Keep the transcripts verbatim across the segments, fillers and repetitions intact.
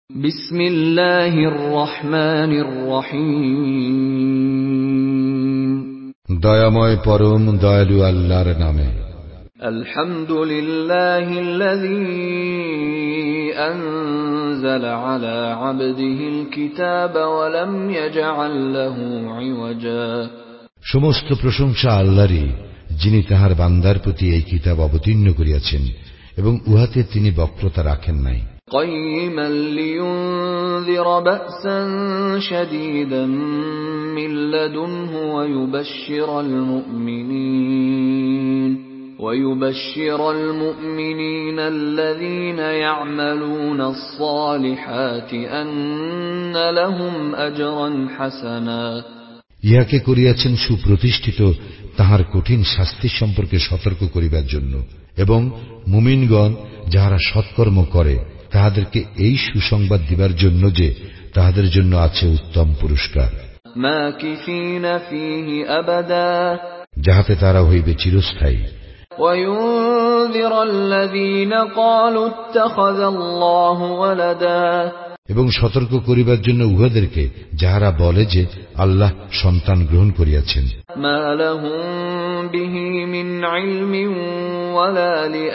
বিসমিল্লাহির রহমানির রহিম। দয়াময় পরম দয়ালু আল্লাহর নামে। আলহামদুলিল্লাহিল্লাযী আনজালা আলা আবদিহিল কিতাবা ওয়া লাম ইয়াজআল লাহু ইওয়াজা। সমস্ত প্রশংসা আল্লাহরই, যিনি তাহার বান্দার প্রতি এই কিতাব অবতীর্ণ করিয়াছেন এবং উহাতে তিনি বক্রতা রাখেন নাই। قيما لينذر بأسا شديدا من لدنه ويبشر المؤمنين ويبشر المؤمنين الذين يعملون الصالحات أن لهم أجرا حسنا। ইহাকে করিয়াছেন সুপ্রতিষ্ঠিত তাহার কঠিন শাস্তি সম্পর্কে সতর্ক করিবার জন্য, এবং মুমিনগণ যাহারা সৎকর্ম করে তাহাদেরকে এই সুসংবাদ দিবার জন্য যে তাহাদের জন্য আছে উত্তম পুরস্কার, মাকিফিনা ফীহি আবাদা, যাহাতে তারা হইবে চিরস্থায়ী। ওয়ায়ুনযিরাল্লাযীনা ক্বালু ইত্তাখাযাল্লাহু ওয়ালাদা, এবং সতর্ক করিবার জন্য উহাদেরকে যাহারা বলে যে আল্লাহ সন্তান গ্রহণ করিয়াছেন। মা লাহুম বিহি মিন ইলমিন ওয়ালা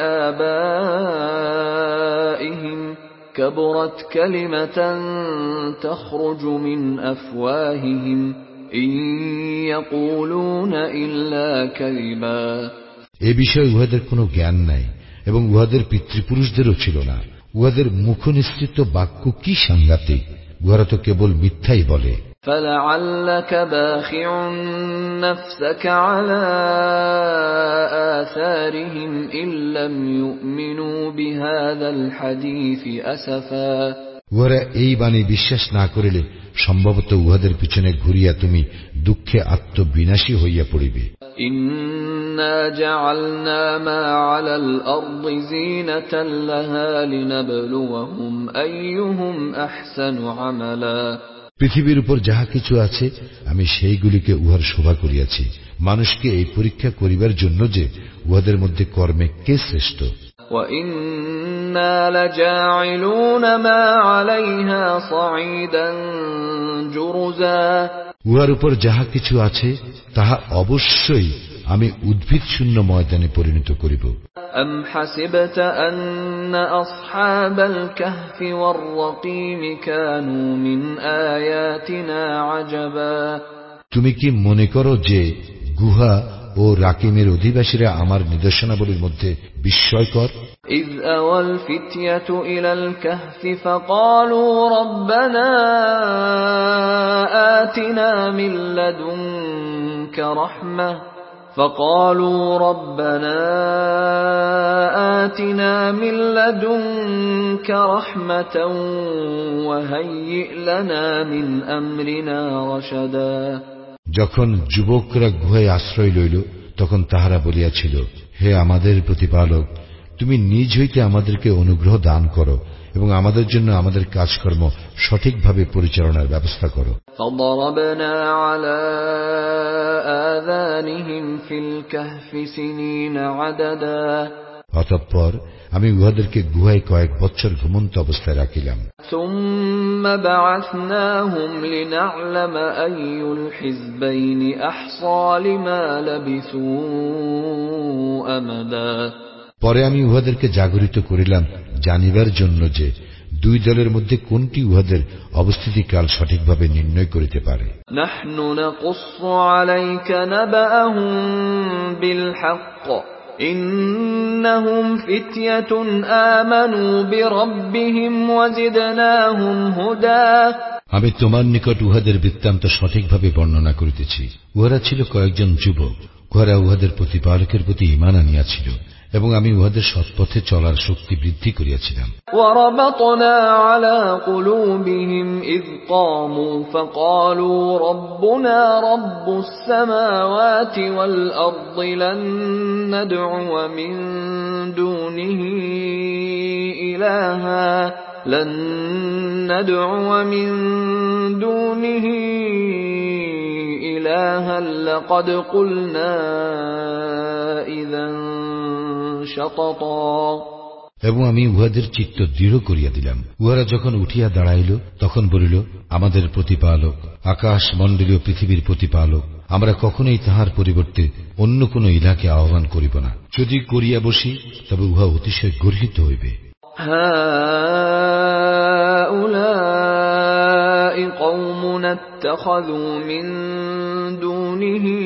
লিআবাইহিম কাবুরাত কালিমাতান তাখরুজু মিন আফওয়াহিহিম ইন ইয়াকুলুনা ইল্লা কাযিবা। এ বিষয়ে উহাদের কোনো জ্ঞান নাই এবং উহাদের পিতৃপুরুষদেরও ছিল না। উহাদের মুখ নিঃসৃত বাক্য কি সাংঘাতিক! উহারা তো কেবল মিথ্যাই বলে। ফালাআল্লাকা বাখিউন নাফসাকা আলা আসারিহিম ইল্লাম ইউমিনু বিহাযাল হাদীসি আসাফা। উহারা এই বাণী বিশ্বাস না করিলে সম্ভবত উহাদের পিছনে ঘুরিয়া তুমি দুঃখে আত্মবিনাশী হইয়া পড়িবে। ইন্না জাআলনা মা আলাল আরদি যিনাতাল লাহা লিনাবলুয়াহুম আইয়ুহুম আহসানু আমালা। পৃথিবীর উপর যাহা কিছু আছে আমি সেইগুলিকে উহার শোভা করিয়াছি, মানুষকে এই পরীক্ষা করিবার জন্য যে উহাদের মধ্যে কর্মে কে শ্রেষ্ঠ। ওয়া ইন্না লাজাইলুনা মা আলাইহা সাঈদান জুরুজা। উহার উপর যাহা কিছু আছে তাহা অবশ্যই আমি উদ্ভিদ শূন্য ময়দানে পরিণত করিব। আম হাসিবতা আন্না আসহাবাল কাহফি ওয়ার রাকিম কানু মিন আয়াতিনা আজাবা। তুমি কি মনে করো যে গুহা ও রাকিমের অধিবাসীরা আমার নিদর্শনাবলীর মধ্যে বিস্ময়কর? إذ أوى الفتية إلى الكهف فقالوا ربنا آتنا من لدنك رحمة فقالوا ربنا آتنا من لدنك رحمة وهيئ لنا من أمرنا رشدا। যখন যুবকরা গুহায় আশ্রয় লইল তখন তাহারা বলিয়াছিল, হে আমাদের প্রতিপালক, তুমি নিজ হইতে আমাদেরকে অনুগ্রহ দান করো এবং আমাদের জন্য আমাদের কাজকর্ম সঠিকভাবে পরিচালনার ব্যবস্থা করো। فضربنا على آذانهم في الكهف سنين عددا। অতঃপর আমি উহাদেরকে গুহায় কয়েক বছর ঘুমন্ত অবস্থায় রাখিলাম। ثم بعثناهم لنعلم أي الحزبين أحصى لما لبثوا أمدا। পরে আমি উহাদেরকে জাগরিত করিলাম জানিবার জন্য যে দুই দলের মধ্যে কোনটি উহাদের অবস্থিতিকাল সঠিকভাবে নির্ণয় করিতে পারে। নাহনু নাকুসু আলাইকা নাবাআহুম বিল হক ইন্নাহুম ফিতয়াতুন আমানু বিরাব্বিহিম ওয়াজিদনাহুম হুদা। আমি তোমার নিকট উহাদের বৃত্তান্ত সঠিকভাবে বর্ণনা করিতেছি। উহারা ছিল কয়েকজন যুবক, উহারা উহাদের প্রতিপালকের প্রতি ঈমান আনিয়াছিল এবং আমি উহাদের সৎপথে চলার শক্তি বৃদ্ধি করিয়াছিলাম। ওয়ারাবাতনা আলা কুলুবিহিম ইয কামু ফাকালু রাব্বুনা রাব্বুস সামাওয়াতি ওয়াল আরদি লান নাদ'উ মিন দুনিহি ইলাহা লান নাদ'ু মিন দুনিহি ইলাহা লাকাদ কুলনা ইযান শাতাতা। এবং আমি উহাদের চিত্ত দৃঢ় করিয়া দিলাম। উহারা যখন উঠিয়া দাঁড়াইল তখন বলিল, আমাদের প্রতিপালক, আকাশ মণ্ডলীয় পৃথিবীর প্রতিপালক, আমরা কখনোই তাহার পরিবর্তে অন্য কোন ইলাকে আহ্বান করিব না। যদি করিয়া বসি তবে উহা অতিশয় গর্হিত হইবে। হাউলাই কওমুন ইত্তাখাযু মিন দুনিহি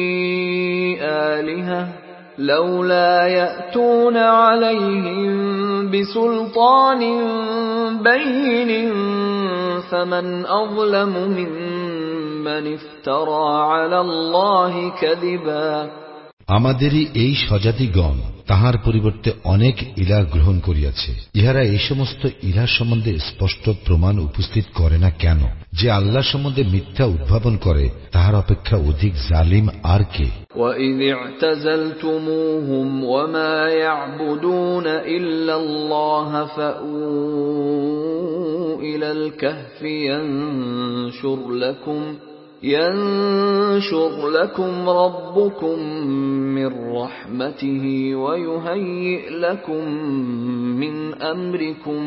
আলিহা লাউলা ইয়াতুনা আলাইহিম বিসুলতানিন বাইয়িনিন ফামান আযলামু মিম্মান ইফতারা আলাল্লাহি কাযিবা। আমাদেরই এই স্বজাতিগণ তাহার পরিবর্তে অনেক ইলাহ গ্রহণ করিয়াছে। ইহারা এই সমস্ত ইলাহ সম্বন্ধে স্পষ্ট প্রমাণ উপস্থিত করে না কেন? যে আল্লাহ সম্বন্ধে মিথ্যা উদ্ভাবন করে তাহার অপেক্ষা অধিক জালিম আর কে? وَإِذِ اعْتَزَلْتُمُوهُمْ وَمَا يَعْبُدُونَ إِلَّا اللَّهَ فَأْوُوا إِلَى الْكَهْفِ يَنشُرْ لَكُمْ ينشر لكم ربكم من رحمته ويهيئ لكم من أمركم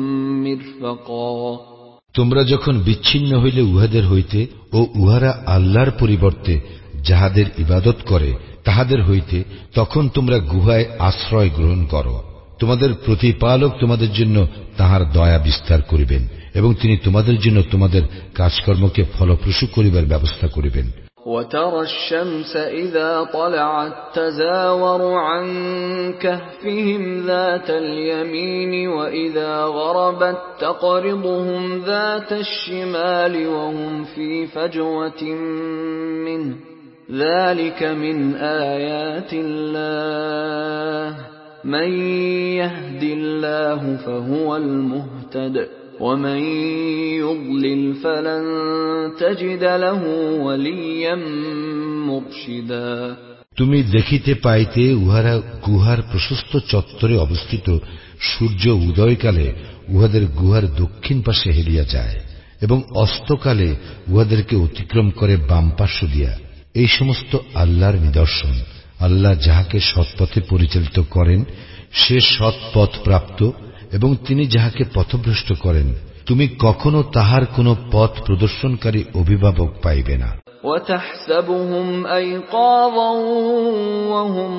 مرفقا। তোমরা যখন বিচ্ছিন্ন হইলে উহাদের হইতে ও উহারা আল্লাহর পরিবর্তে যাহাদের ইবাদত করে তাহাদের হইতে, তখন তোমরা গুহায় আশ্রয় গ্রহণ করো। তোমাদের প্রতিপালক তোমাদের জন্য তাহার দয়া বিস্তার করিবেন এবং তিনি তোমাদের জন্য তোমাদের কাজকর্মকে ফলপ্রসূ করিবার ব্যবস্থা করিবেন। وَتَرَى الشَّمْسَ إِذَا طَلَعَتْ تَزَاوَرُ عَنْ كَهْفِهِمْ ذَاتَ الْيَمِينِ وَإِذَا غَرَبَتْ تَقْرِضُهُمْ ذَاتَ الشِّمَالِ وَهُمْ فِي فَجْوَةٍ مِّنْهُ ذَلِكَ مِنْ آيَاتِ اللَّهِ مَن يَهْدِ اللَّهُ فَهُوَ الْمُهْتَدِ وَمَن يُضْلِلْ فَلَن تَجِدَ لَهُ وَلِيًّا مُرْشِدًا। তুমি দেখিতে পাইতে উহারা গুহার প্রশস্ত চত্বরে অবস্থিত সূর্য উদয়কালে উহাদের গুহার দক্ষিণ পাশে হেলিয়া যায় এবং অস্তকালে উহাদেরকে অতিক্রম করে বাম পার্শ্ব দিয়া। এই সমস্ত আল্লাহর নিদর্শন। আল্লাহ যাহাকে সৎপথে পরিচালিত করেন সে সৎপথ প্রাপ্ত, এবং তিনি যাহাকে পথভ্রষ্ট করেন তুমি কখনো তাহার কোন পথ প্রদর্শনকারী অভিভাবক পাইবে না। وَتَحْسَبُهُمْ أَيْقَاظًا وَهُمْ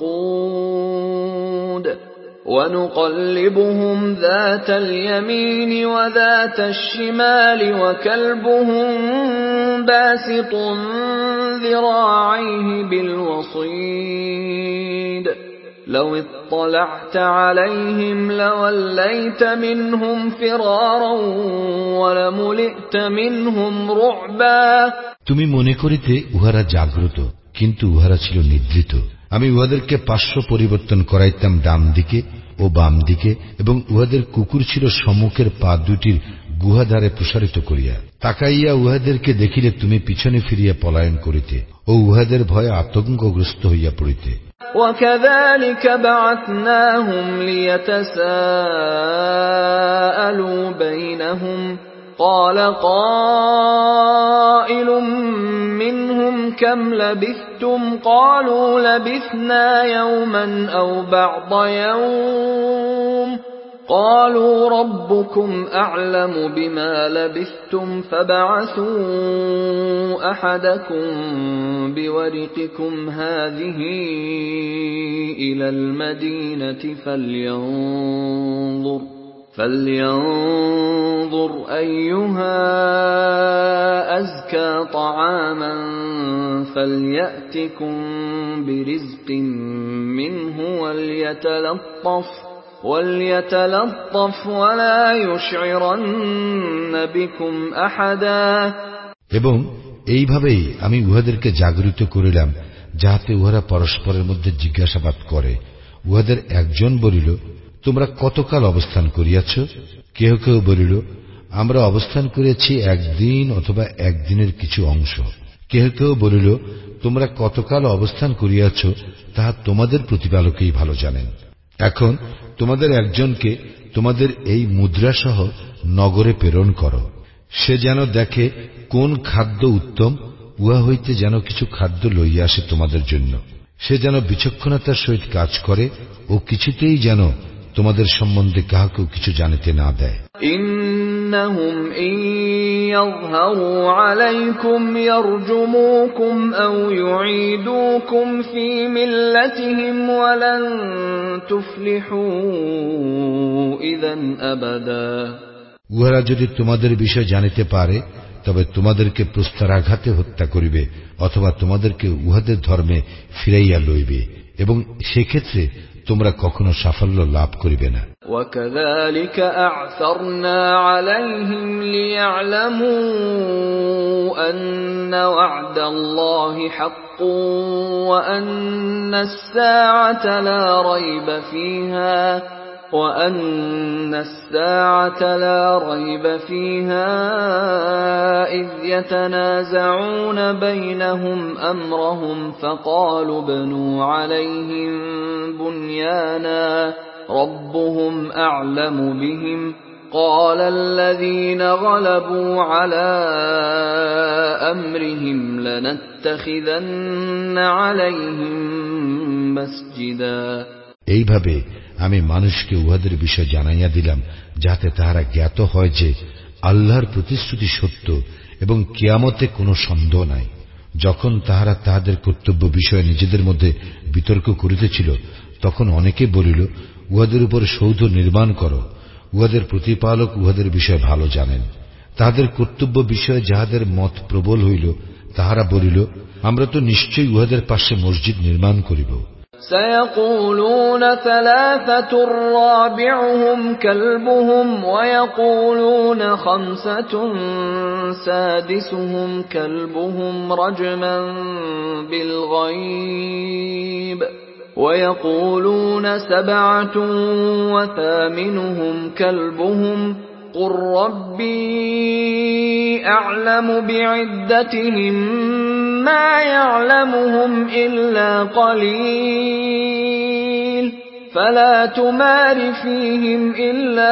رُقُودٌ وَنُقَلِّبُهُمْ ذَاتَ الْيَمِينِ وَذَاتَ الشِّمَالِ وَكَلْبُهُمْ بَاسِطٌ ذِرَاعَيْهِ بِالْوَصِيدِ لَوِ اطَّلَعْتَ عَلَيْهِمْ لَوَلَّيْتَ مِنْهُمْ فِرَارًا وَلَمُلِئْتَ مِنْهُمْ رُعْبًا। তুমি মনে করিতে উহারা জাগ্রত, কিন্তু উহারা ছিল নিদ্রিত। আমি উহাদেরকে পার্শ্ব পরিবর্তন করাইতাম ডান দিকে ও বাম দিকে, এবং উহাদের কুকুর ছিল সম্মুখের পা দুটির গুহাদ্বারে প্রসারিত করিয়া। তাকাইয়া উহাদেরকে দেখিলে তুমি পিছনে ফিরিয়া পলায়ন করিতে ও উহাদের ভয়ে আতঙ্কগ্রস্ত হইয়া পড়িতে। وَكَذَلِكَ بَعَثْنَاهُمْ لِيَتَسَاءَلُوا بَيْنَهُمْ قَالَ قَائِلٌ مِّنْهُمْ كَمْ لَبِثْتُمْ قَالُوا لَبِثْنَا يَوْمًا أَوْ بَعْضَ يَوْمٍ قَالُوا رَبُّكُمْ أَعْلَمُ بِمَا لَبِثْتُمْ فَابْعَثُوا أَحَدَكُمْ بِوَرِقِكُمْ هَٰذِهِ إِلَى الْمَدِينَةِ فَلْيَنظُرْ فَلْيَنظُرْ أَيُّهَا أَزْكَىٰ طَعَامًا فَلْيَأْتِكُم بِرِزْقٍ مِّنْهُ وَلْيَتَلَطَّفْ وَلْيَتَلَطَّفْ وَلَا يُشْعِرَنَّ بِكُمْ أَحَدًا। এবং এইভাবেই আমি উহাদেরকে জাগরিত করিলাম যাহাতে উহারা পরস্পরের মধ্যে জিজ্ঞাসাবাদ করে। উহাদের একজন বলিল, তোমরা কতকাল অবস্থান করিয়াছ? কেহ কেহ বলিল, আমরা অবস্থান করিয়াছি একদিন অথবা একদিনের কিছু অংশ। কেহ কেহ বলিল, তোমরা কতকাল অবস্থান করিয়াছ তাহা তোমাদের প্রতিপালকই ভালো জানেন। এখন তোমাদের একজনকে তোমাদের এই মুদ্রাসহ নগরে প্রেরণ করো, সে যেন দেখে কোন খাদ্য উত্তম, উহা হইতে যেন কিছু খাদ্য লইয়া আসে তোমাদের জন্য। সে যেন বিচক্ষণতার সহিত কাজ করে ও কিছুতেই যেন তোমাদের সম্বন্ধে কাহাকেও কিছু জানিতে না দেয়। ইন্নাহুম ইয়াযহারু আলাইকুম ইয়ারজুমুকুম আও ইউঈদুকুম ফি মিল্লাতিহিম ওয়া লান তুফলিহু ইযান আবাদা। উহারা যদি তোমাদের বিষয় জানিতে পারে তবে তোমাদেরকে প্রস্তরাঘাতে হত্যা করিবে অথবা তোমাদেরকে উহাদের ধর্মে ফিরাইয়া লইবে এবং সেক্ষেত্রে তোমরা কখনো সাফল্য লাভ করিবে না। وَكَذَلِكَ أَعْثَرْنَا عَلَيْهِمْ لِيَعْلَمُوا أَنَّ وَعْدَ اللَّهِ حَقٌّ وَأَنَّ السَّاعَةَ لَا رَيْبَ فِيهَا وَأَنَّ السَّاعَةَ لَا رَيْبَ فِيهَا إِذْ يَتَنَازَعُونَ بَيْنَهُمْ أَمْرَهُمْ فَقَالُوا ابْنُوا عَلَيْهِمْ بُنْيَانًا رَبُّهُمْ أَعْلَمُ بِهِمْ قَالَ الَّذِينَ غَلَبُوا عَلَى أَمْرِهِمْ لَنَتَّخِذَنَّ عَلَيْهِمْ مَسْجِدًا। এইভাবে আমি মানুষকে উহাদের বিষয় জানাইয়া দিলাম যাতে তাহারা জ্ঞাত হয় যে আল্লাহর প্রতিশ্রুতি সত্য এবং কিয়ামতে কোনো সন্দেহ নাই। যখন তাহারা তাহাদের কর্তব্য বিষয়ে নিজেদের মধ্যে বিতর্ক করিতেছিল তখন অনেকে বলিল, উহাদের উপর সৌধ নির্মাণ করো, উহাদের প্রতিপালক উহাদের বিষয়ে ভালো জানেন। তাহাদের কর্তব্য বিষয়ে যাহাদের মত প্রবল হইল তাহারা বলিল, আমরা তো নিশ্চয়ই উহাদের পাশে মসজিদ নির্মাণ করিব। سيقولون ثلاثة رابعهم كلبهم ويقولون خمسة سادسهم كلبهم رجما بالغيب ويقولون سبعة وثامنهم كلبهم قل ربي أعلم بعدتهم ما يعلمهم إلا قليل فلا تمار فيهم إلا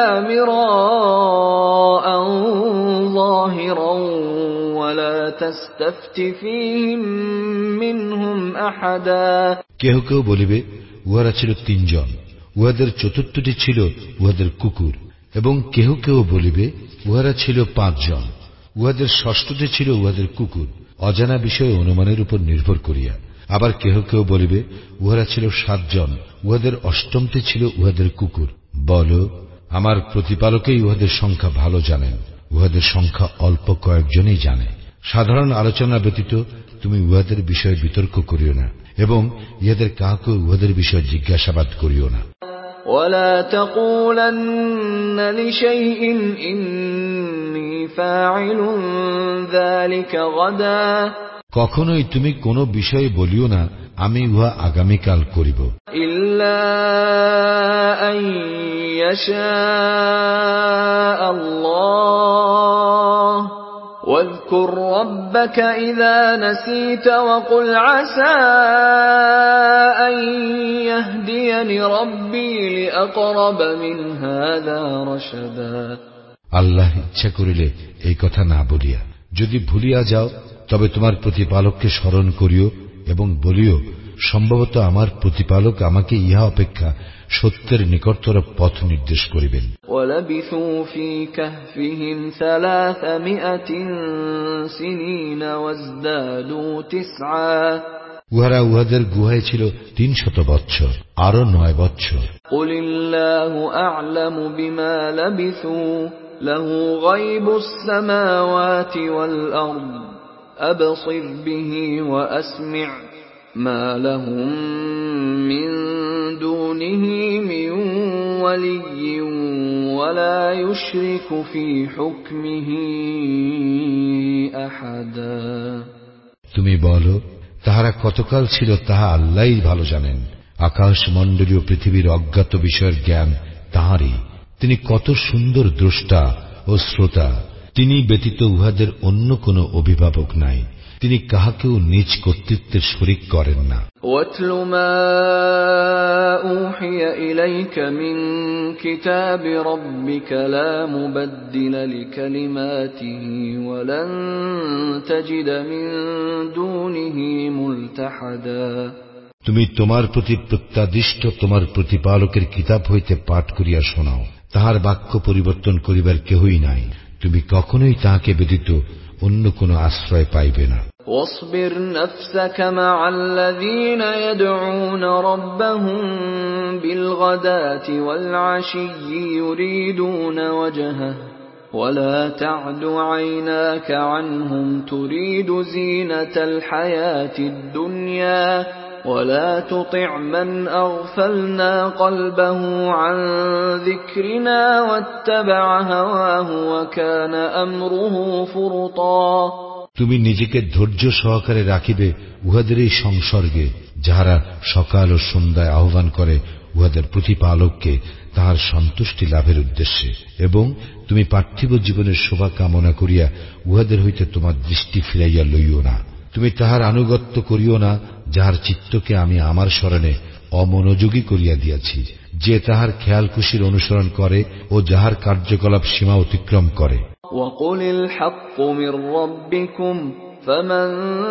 مراء ظاهرا ولا تستفت فيهم منهم أحدا। কেহ কেউ বলিবে, উহারা ছিল তিনজন, উহাদের চতুর্থটি ছিল উহাদের কুকুর। এবং কেহ কেউ বলিবে, উহারা ছিল পাঁচজন, উহাদের ষষ্ঠটি ছিল উহাদের কুকুর, অজানা বিষয়ে অনুমানের উপর নির্ভর করিয়া। আবার কেহ কেউ বলিবে, উহারা ছিল সাতজন, উহাদের অষ্টমটি ছিল উহাদের কুকুর। বল, আমার প্রতিপালকেই উহাদের সংখ্যা ভালো জানেন, উহাদের সংখ্যা অল্প কয়েকজনই জানে। সাধারণ আলোচনা ব্যতীত তুমি উহাদের বিষয়ে বিতর্ক করিও না এবং ইহাদের কাউকে উহাদের বিষয়ে জিজ্ঞাসাবাদ করিও না। ولا تقولن لشيء إني فاعل ذلك غدا কখনোই তুমি কোনো বিষয়ে বলিও না, আমি উহা আগামীকাল করিব। ইল্লা আন ইয়াশাআ আল্লাহ واذكر ربك إذا نسيت وقل عسى أن يهديني ربي لأقرب من هذا رشدا। আল্লাহ ইচ্ছা করিলে এই কথা না বলিয়া যদি ভুলিয়া যাও তবে তোমার প্রতিপালককে স্মরণ করিও এবং বলিও, সম্ভবত আমার প্রতিপালক আমাকে ইহা অপেক্ষা সত্যের নিকটতর পথ নির্দেশ করিবেন। وَلَبِثُوا فِي كَهْفِهِمْ ثَلَاثَمِائَةٍ سِنِينَ وَازْدَادُوا تِسْعًا উহারা উহাদের গুহায় ছিল তিনশত বৎসর, আরো নয় বৎসর। قُلِ اللَّهُ أَعْلَمُ بِمَا لَبِثُوا لَهُ غَيْبُ السَّمَاوَاتِ وَالْأَرْضِ أَبْصِرْ بِهِ وَأَسْمِعْ مَا لَهُم مِّن دُونِهِ مِن وَلِيٍّ وَلَا يُشْرِكُ فِي حُكْمِهِ أَحَدًا। তুমি বলো, তাহারা কতকাল ছিল তাহা আল্লাহই ভালো জানেন। আকাশ মণ্ডলীয় পৃথিবীর অজ্ঞাত বিষয়ের জ্ঞান তাঁরই। তিনি কত সুন্দর দ্রষ্টা ও শ্রোতা। তিনি ব্যতীত উহাদের অন্য কোনো অভিভাবক নাই। তিনি কাহাকেও নিজ কর্তৃত্বের শরীক করেন না। وَاتْلُ مَا أُوحِيَ إِلَيْكَ مِنْ كِتَابِ رَبِّكَ لَا مُبَدِّلَ لِكَلِمَاتِهِ وَلَنْ تَجِدَ مِنْ دُونِهِ مُلْتَحَدًا। তুমি তোমার প্রতি প্রত্যাদিষ্ট তোমার প্রতিপালকের কিতাব হইতে পাঠ করিয়া শোনাও। তাহার বাক্য পরিবর্তন করিবার কেহই নাই। তুমি কখনোই তাহাকে ব্যতীত অন্য কোন আশ্রয় পাইবে না। واصبر نفسك مع الذين يدعون ربهم بالغداة والعشي يريدون وجهه ولا تعد عيناك عنهم تريد زينة الحياة الدنيا ولا تطع من أغفلنا قلبه عن ذكرنا واتبع هواه وكان أمره فرطا। তুমি নিজেকে ধৈর্য সহকারে রাখিবে উহাদের এই সংসর্গে, যাহারা সকাল ও সন্ধ্যায় আহ্বান করে উহাদের প্রতিপালককে তাহার সন্তুষ্টি লাভের উদ্দেশ্যে, এবং তুমি পার্থিব জীবনের শোভা কামনা করিয়া উহাদের হইতে তোমার দৃষ্টি ফিরাইয়া লইও না। তুমি তাহার আনুগত্য করিও না, যাহার চিত্তকে আমি আমার স্মরণে অমনোযোগী করিয়া দিয়াছি, যে তাহার খেয়াল খুশির অনুসরণ করে ও যাহার কার্যকলাপ সীমা অতিক্রম করে। وَقُلِ الْحَقُّ مِنْ رَبِّكُمْ فَمَنْ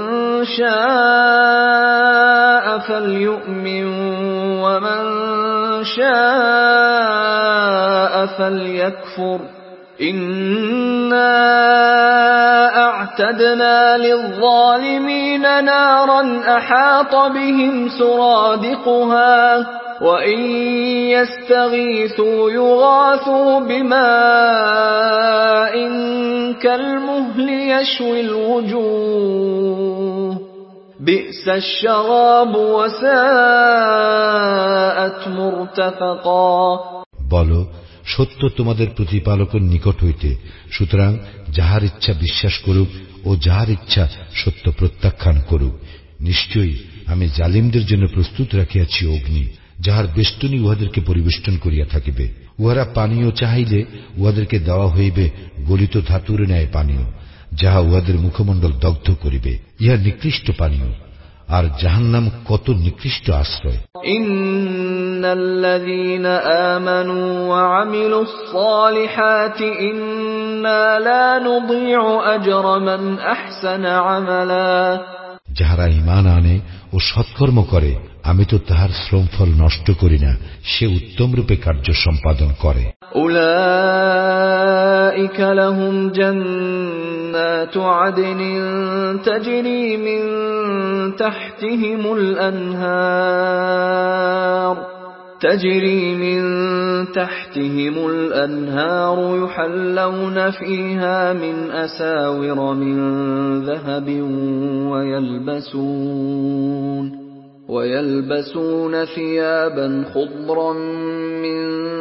شَاءَ فَلْيُؤْمِنْ وَمَنْ شَاءَ فَلْيَكْفُرْ إِنَّا أَعْتَدْنَا لِلظَّالِمِينَ نَارًا أَحَاطَ بِهِمْ سُرَادِقُهَا وَإِنْ يَسْتَغِيثُوا يُغَاثُوا بِمَاءٍ كَالْمُهْلِ يَشْوِي الْوُجُوهَ بِئْسَ الشَّرَابُ وَسَاءَتْ مُرْتَفَقًا। বলো, সত্য তোমাদের প্রতিপালকের নিকট হইতে, সুতরাং যাহার ইচ্ছা বিশ্বাস করুক ও যাহার ইচ্ছা সত্য প্রত্যাখ্যান করুক। নিশ্চয়ই আমি জালিমদের জন্য প্রস্তুত রাখিয়াছি অগ্নি, যাহার বেষ্টনী উহাদেরকে পরিবেষ্টন করিয়া থাকিবে। উহারা পানীয় চাহিলে উহাদেরকে দেওয়া হইবে গলিত ধাতুর ন্যায় পানীয়, যাহা উহাদের মুখমণ্ডল দগ্ধ করিবে। ইহা নিকৃষ্ট পানীয়, আর জাহান্নাম কত নিকৃষ্ট আশ্রয়। ইন্নাল্লাযীনা আমানু ওয়া আমিলুস সালিহাতি ইন্না লা নুযীউ আজরা মান আহসানা আমালা। যাহারা ঈমান আনে ও সৎকর্ম করে, আমি তো তাহার শ্রমফল নষ্ট করি না, সে উত্তম রূপে কার্য সম্পাদন করে। উলাইকা লাহুম জান্নাতু আদনিন তাজরি মিন তাহতিহিমুল আনহার تجري من تحتهم الأنهار يحلون فيها من أساور من ذهب ويلبسون ويلبسون ثيابا خضرا من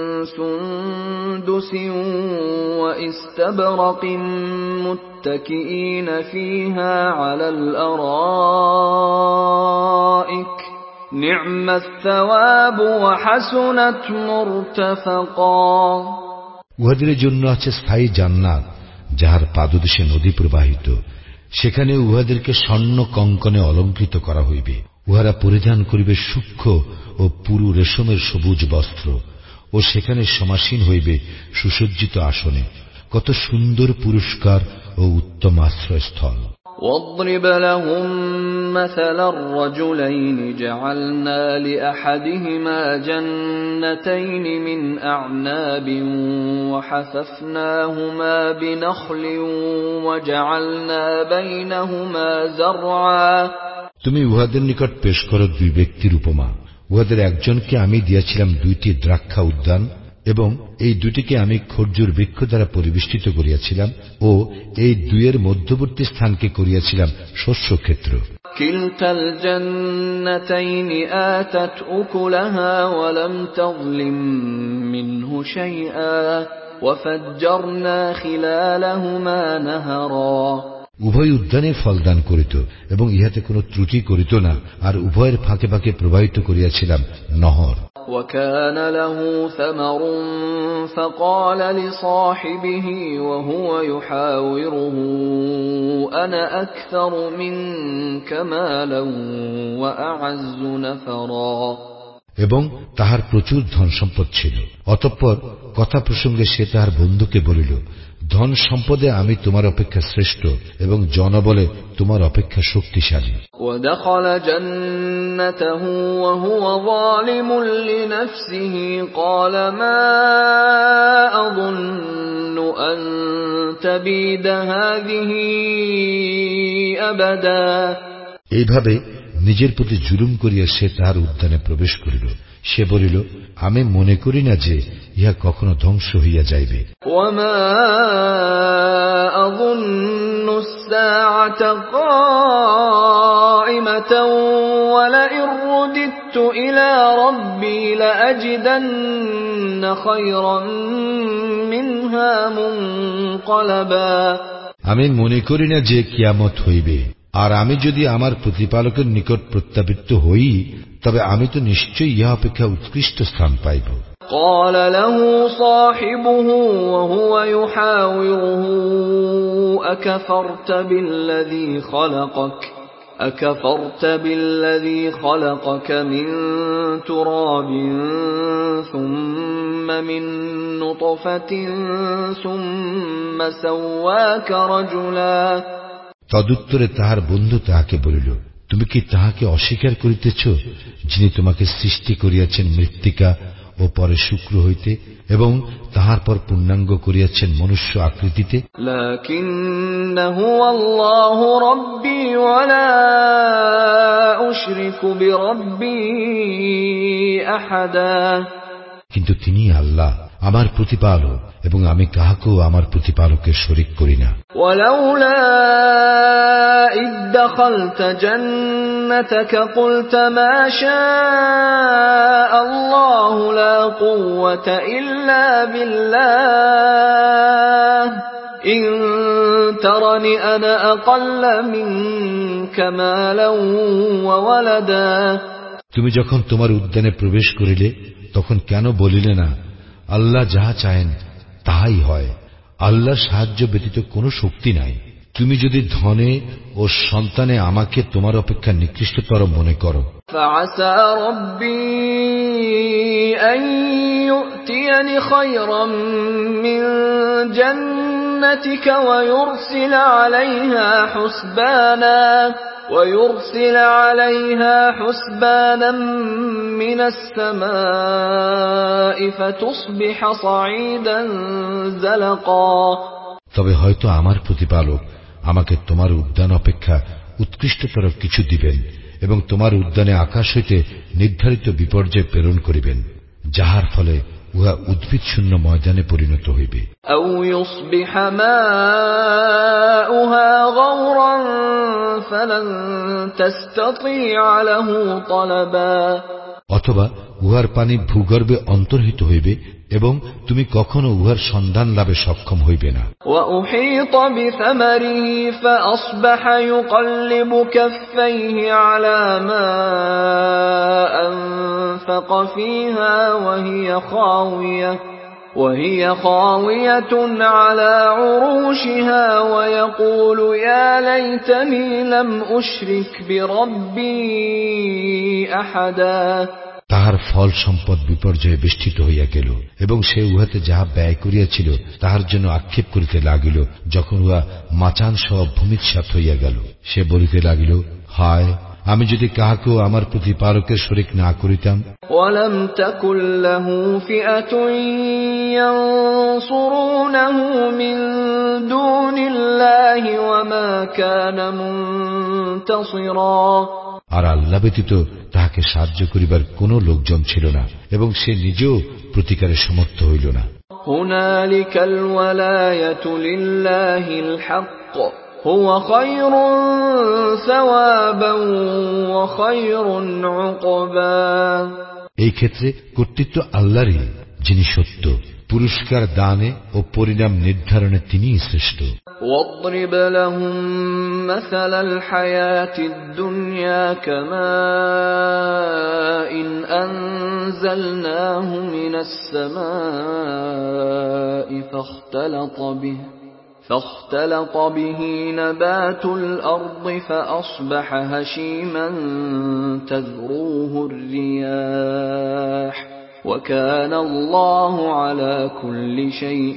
سندس واستبرق متكئين فيها على الأرائك نعم الثواب وحسنت مرتفقا। উহাদের জন্য আছে স্থায়ী জান্নাত, যাহার পাদদেশে নদী প্রবাহিত, সেখানে উহাদেরকে স্বর্ণ কঙ্কনে অলঙ্কৃত করা হইবে। উহারা পরিধান করিবে সূক্ষ্ম ও পুরু রেশমের সবুজ বস্ত্র, ও সেখানে সমাসীন হইবে সুসজ্জিত আসনে। কত সুন্দর পুরস্কার ও উত্তম আশ্রয়স্থল। واضرب لهم مثل الرجلين جعلنا لأحدهما جنتين من أعناب وحففناهما بنخل وجعلنا بينهما زرعا। তুমি উহাদের নিকট পেশ করো দুই ব্যক্তির উপমা। উহাদের একজনকে আমি দিয়াছিলাম দুইটি দ্রাক্ষা উদ্যান, এবং এই দুটিকে আমি খরজুর বৃক্ষ দ্বারা পরিবেষ্টিত করিয়াছিলাম, ও এই দুইয়ের মধ্যবর্তী স্থানকে করিয়াছিলাম শস্য ক্ষেত্র। কিলতাল জান্নাতাইনি আতাত উকুলাহা ওয়া লাম তাযলিম মিনহু শাইআ ওয়া ফাজ্জারনা খিলালাহুমা নাহারা। উভয় উদ্যানে ফলদান করিত এবং ইহাতে কোনো ত্রুটি করিত না, আর উভয়ের ফাঁকে ফাঁকে প্রবাহিত করিয়াছিলাম নহর। وكان له ثمر فقال لصاحبه وهو يحاوره أنا أكثر منك مالا وأعز نفرا। এবং তাহার প্রচুর ধন সম্পদ ছিল। অতঃপর কথা প্রসঙ্গে সে তাহার বন্ধুকে বলিল, ধন সম্পদে আমি তোমার অপেক্ষা শ্রেষ্ঠ এবং জনবলে তোমার অপেক্ষা শক্তিশালী। ودخل جنته وهو ظالم لنفسه قال ما أظن أن تبيد هذه أبدا। এইভাবে নিজের প্রতি জুলুম করিয়া সে তাহার উদ্যানে প্রবেশ করিল। সে বলিল, আমি মনে করি না যে ইহা কখনো ধ্বংস হইয়া যাইবে। وما أظن الساعة قائمة ولئن رددت إلى ربي لأجدن خيرا منها منقلبا। আমি মনে করি না যে কিয়ামত হইবে, আর আমি যদি আমার প্রতিপালকের নিকট প্রত্যাবৃত্ত হই তবে আমি তো নিশ্চয়ই ইহা অপেক্ষা উৎকৃষ্ট স্থান পাইব। قال له صاحبه وهو يحاوره أكفرت بالذي خلقك أكفرت بالذي خلقك من تراب ثم من نطفة ثم سواك رجلا। তদুত্তরে তাহার বন্ধু তাহাকে বলিল, তুমি কি তাহাকে অস্বীকার করিতেছ যিনি তোমাকে সৃষ্টি করিয়াছেন মৃত্তিকা ও পরে শুক্র হইতে এবং তাহার পর পূর্ণাঙ্গ করিয়াছেন মনুষ্য আকৃতিতে। লাকিন্নাহু আল্লাহু রাব্বী ওয়া লা উশরিকু বিরাব্বী আহাদা। কিন্তু তিনি আল্লাহ আমার প্রতিপালক এবং আমি কাহাকেও আমার প্রতিপালকের শরীক করি না। ওয়ালাউলা ইদ দাখালতা জান্নাতাকা কুলতা মা শাআ আল্লাহু লা কুওয়াতা ইল্লা বিল্লাহ ইন তারানি আনা আকাল্লা মিনকা মালান ওয়া ওয়ালাদা। তুমি যখন তোমার উদ্যানে প্রবেশ করিলে তখন কেন বলিলে না, আল্লাহ যাহা চাহেন তাহাই হয়, আল্লাহর সাহায্য ব্যতীত কোনো শক্তি নাই। তুমি যদি ধনে ও সন্তানে আমাকে তোমার অপেক্ষা নিকৃষ্টতর মনে করো, فعسى ربي أن يؤتيني خيرا من جنتك ويرسل عليها حسبانا ويرسل عليها حسبانا من السماء فتصبح صعيدا زلقا। তবে হয়তো আমার প্রতিপালক আমাকে তোমার উদ্যান অপেক্ষা উৎকৃষ্টতর কিছু দিবেন এবং তোমার উদ্যানে আকাশ হইতে নির্ধারিত বিপর্যয় প্রেরণ করিবেন, যাহার ফলে উহা উদ্ভিদ শূন্য ময়দানে পরিণত হইবে। আও ইউসবিহা মাউহা গাওরান ফালান তাসতাতিআ লাহু তালাবা। অথবা উহার পানি ভূগর্ভে অন্তর্হিত হইবে এবং তুমি কখনো উহার সন্ধান লাভে সক্ষম হইবে না। وأحيط بثمره فأصبح يقلب كفيه على ما أنفق فيها وهي خاوية وهي خاوية على عروشها ويقول يا ليتني لم أشرك بربي أحدا। তাহার ফল সম্পদ বিপর্যয়ে বেষ্টিত হইয়া গেল এবং সে উহাতে যাহা ব্যয় করিয়াছিল তাহার জন্য আক্ষেপ করিতে লাগিল। যখন উহা মাচান সহ ভূমিৎসাৎ হইয়া গেল, সে বলিতে লাগিল, হায়, আমি যদি কাহাকেও আমার প্রতিপালকের শরীক না করিতাম। ওয়ালাম তাকুল লাহু ফিআতুন ইয়ানসুরুনাহু মিন দুনিল্লাহি ওয়া মা কানা মুনতাসিরা। আর আল্লাহ ব্যতীত তাহাকে সাহায্য করিবার কোন লোকজন ছিল না এবং সে নিজেও প্রতিকারে সমর্থ হইল না। হুনালিকাল ওয়ালায়াতু লিল্লাহিল হক হুয়া খায়রুন সাওয়াবান ওয়া খায়রুন উকবা। এই ক্ষেত্রে কর্তৃত্ব আল্লাহরই, যিনি সত্য, পুরস্কার দানে ও পরিণাম নির্ধারণে তিনিই শ্রেষ্ঠ। واضرب لهم مثل الحياة الدنيا كماء أنزلناه من السماء فاختلط به فاختلط به نبات الأرض فأصبح هشيما تذروه الرياح وكان الله على كل شيء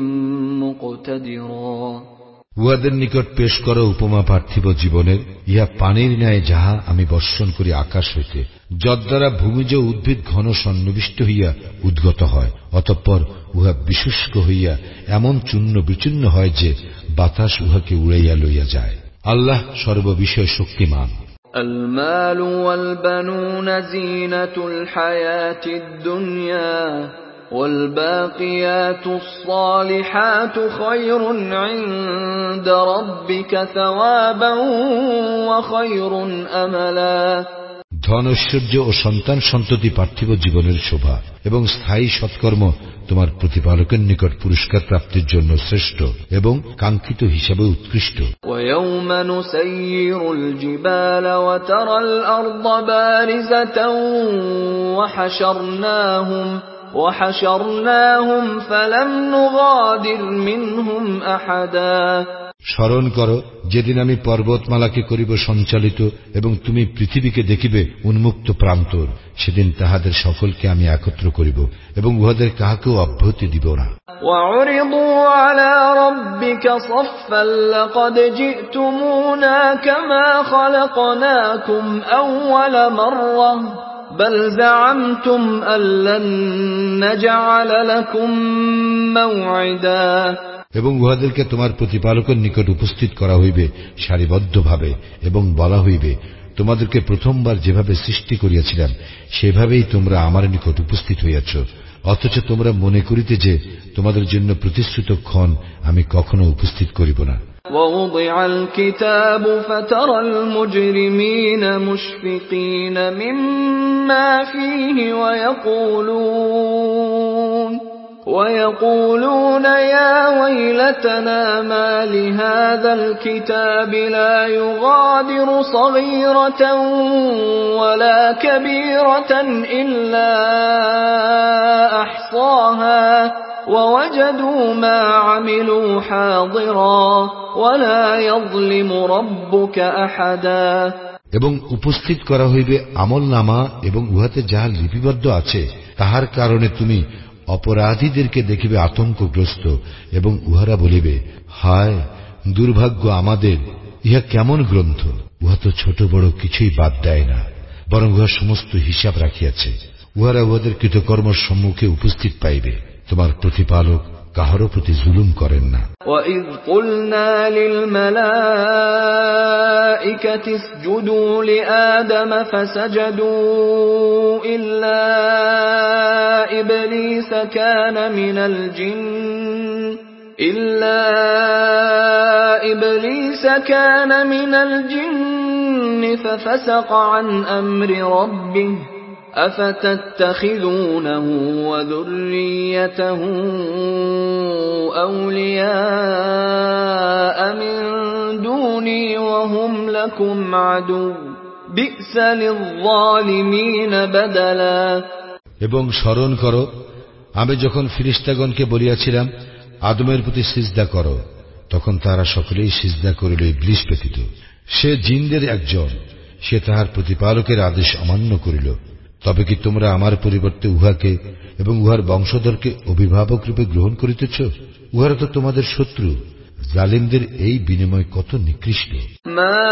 مقتدرا উহাদের নিকট পেশ করো উপমা পার্থিব জীবনের, ইহা পানির ন্যায় যাহা আমি বর্ষণ করি আকাশ হইতে, যদ্বারা ভূমিজ উদ্ভিদ ঘন সন্নিবিষ্ট হইয়া উদ্গত হয়, অতঃপর উহা বিশুষ্ক হইয়া এমন চূর্ণ বিচূর্ণ হয় যে বাতাস উহাকে উড়াইয়া লইয়া যায়। আল্লাহ সর্ববিষয়ে শক্তিমান। المال والبنون زينة الحياة الدنيا والباقيات الصالحات خير عند ربك ثوابا وخير أملا। ধন ঐশ্বর্য ও সন্তান সন্ততি পার্থিব জীবনের শোভা এবং স্থায়ী সৎকর্ম তোমার প্রতিপালকের নিকট পুরস্কার প্রাপ্তির জন্য শ্রেষ্ঠ এবং কাঙ্ক্ষিত হিসাবে উৎকৃষ্ট। وَيَوْمَ نُسَيِّرُ الْجِبَالَ وَتَرَى الْأَرْضَ بَارِزَةً وَحَشَرْنَاهُمْ وَحَشَرْنَاهُمْ فَلَمْ نُغَادِرْ مِنْهُمْ أَحَدًا। স্মরণ করো যেদিন আমি পর্বতমালাকে করিব সঞ্চালিত এবং তুমি পৃথিবীকে দেখিবে উন্মুক্ত প্রান্তর, সেদিন তাহাদের সকলকে আমি একত্র করিব এবং উহাদের কাহাকেও অব্যাহতি দিব না। وَعُرِضُوا عَلَى رَبِّكَ صَفًّا لَقَدْ جِئْتُمُونَا كَمَا خَلَقْنَاكُمْ أَوَّلَ مَرَّةٍ بَلْ زَعَمْتُمْ أَن لَّن نَّجْعَلَ لَكُم مَّوْعِدًا। এবং উহাদেরকে তোমার প্রতিপালকের নিকট উপস্থিত করা হইবে সারিবদ্ধভাবে এবং বলা হইবে, তোমাদেরকে প্রথমবার যেভাবে সৃষ্টি করিয়াছিলাম সেভাবেই তোমরা আমার নিকট উপস্থিত হইয়াছ, অথচ তোমরা মনে করিতে যে তোমাদের জন্য প্রতিশ্রুত ক্ষণ আমি কখনো উপস্থিত করিব না। وَوُضِعَ الْكِتَابُ فَتَرَى الْمُجْرِمِينَ مُشْفِقِينَ مِمَّا فِيهِ وَيَقُولُونَ وَيَقُولُونَ يَا وَيْلَتَنَا مَا لِهَذَا الْكِتَابِ لَا يُغَادِرُ صَغِيرَةً وَلَا كَبِيرَةً إِلَّا أَحْصَاهَا وَوَجَدُوا مَا عَمِلُوا حَاضِرًا وَلَا يَظْلِمُ رَبُّكَ أَحَدًا। এবং উপস্থিত করা হইবে আমলনামা এবং উহাতে যাহা লিপিবদ্ধ আছে, তাহার কারণে তুমি অপরাধীদেরকে দেখিবে আতঙ্কগ্রস্ত এবং উহারা বলিবে, হায় দুর্ভাগ্য আমাদের, ইহা কেমন গ্রন্থ, উহা তো ছোট বড় কিছুই বাদ দেয় না, বরং উহা সমস্ত হিসাব রাখিয়াছে। উহারা উহাদের কৃতকর্মের সম্মুখে উপস্থিত পাইবে। তোমার প্রতিপালক কাহারও প্রতি জুলুম করেন না। وَإِذْ قُلْنَا لِلْمَلَائِكَةِ اسْجُدُوا لِآدَمَ فَسَجَدُوا إِلَّا إِبْلِيسَ كَانَ مِنَ الْجِنِّ إِلَّا إِبْلِيسَ كَانَ مِنَ الْجِنِّ فَفَسَقَ عَنْ أَمْرِ رَبِّهِ أَفَتَتَّخِذُونَهُ وَذُرِّيَّتَهُ أَوْلِيَاءَ مِن دُونِي وَهُمْ لَكُمْ عَدُوٌّ بِئْسَ لِلظَّالِمِينَ بَدَلًا। এবং স্মরণ করো আমি যখন ফেরেশতাগণকে বলিয়াছিলাম আদমের প্রতি সিজদা করো, তখন তারা সকলেই সিজদা করিল ইবলীস ব্যতীত। সে জিনদের একজন, সে তাহার প্রতিপালকের আদেশ অমান্য করিল। তবে কি তোমরা আমার পরিবর্তে উহাকে এবং উহার বংশধরকে অভিভাবক রূপে গ্রহণ করিতেছ? উহারা তো তোমাদের শত্রু। জালিমদের এই বিনিময় কত নিকৃষ্ট। মা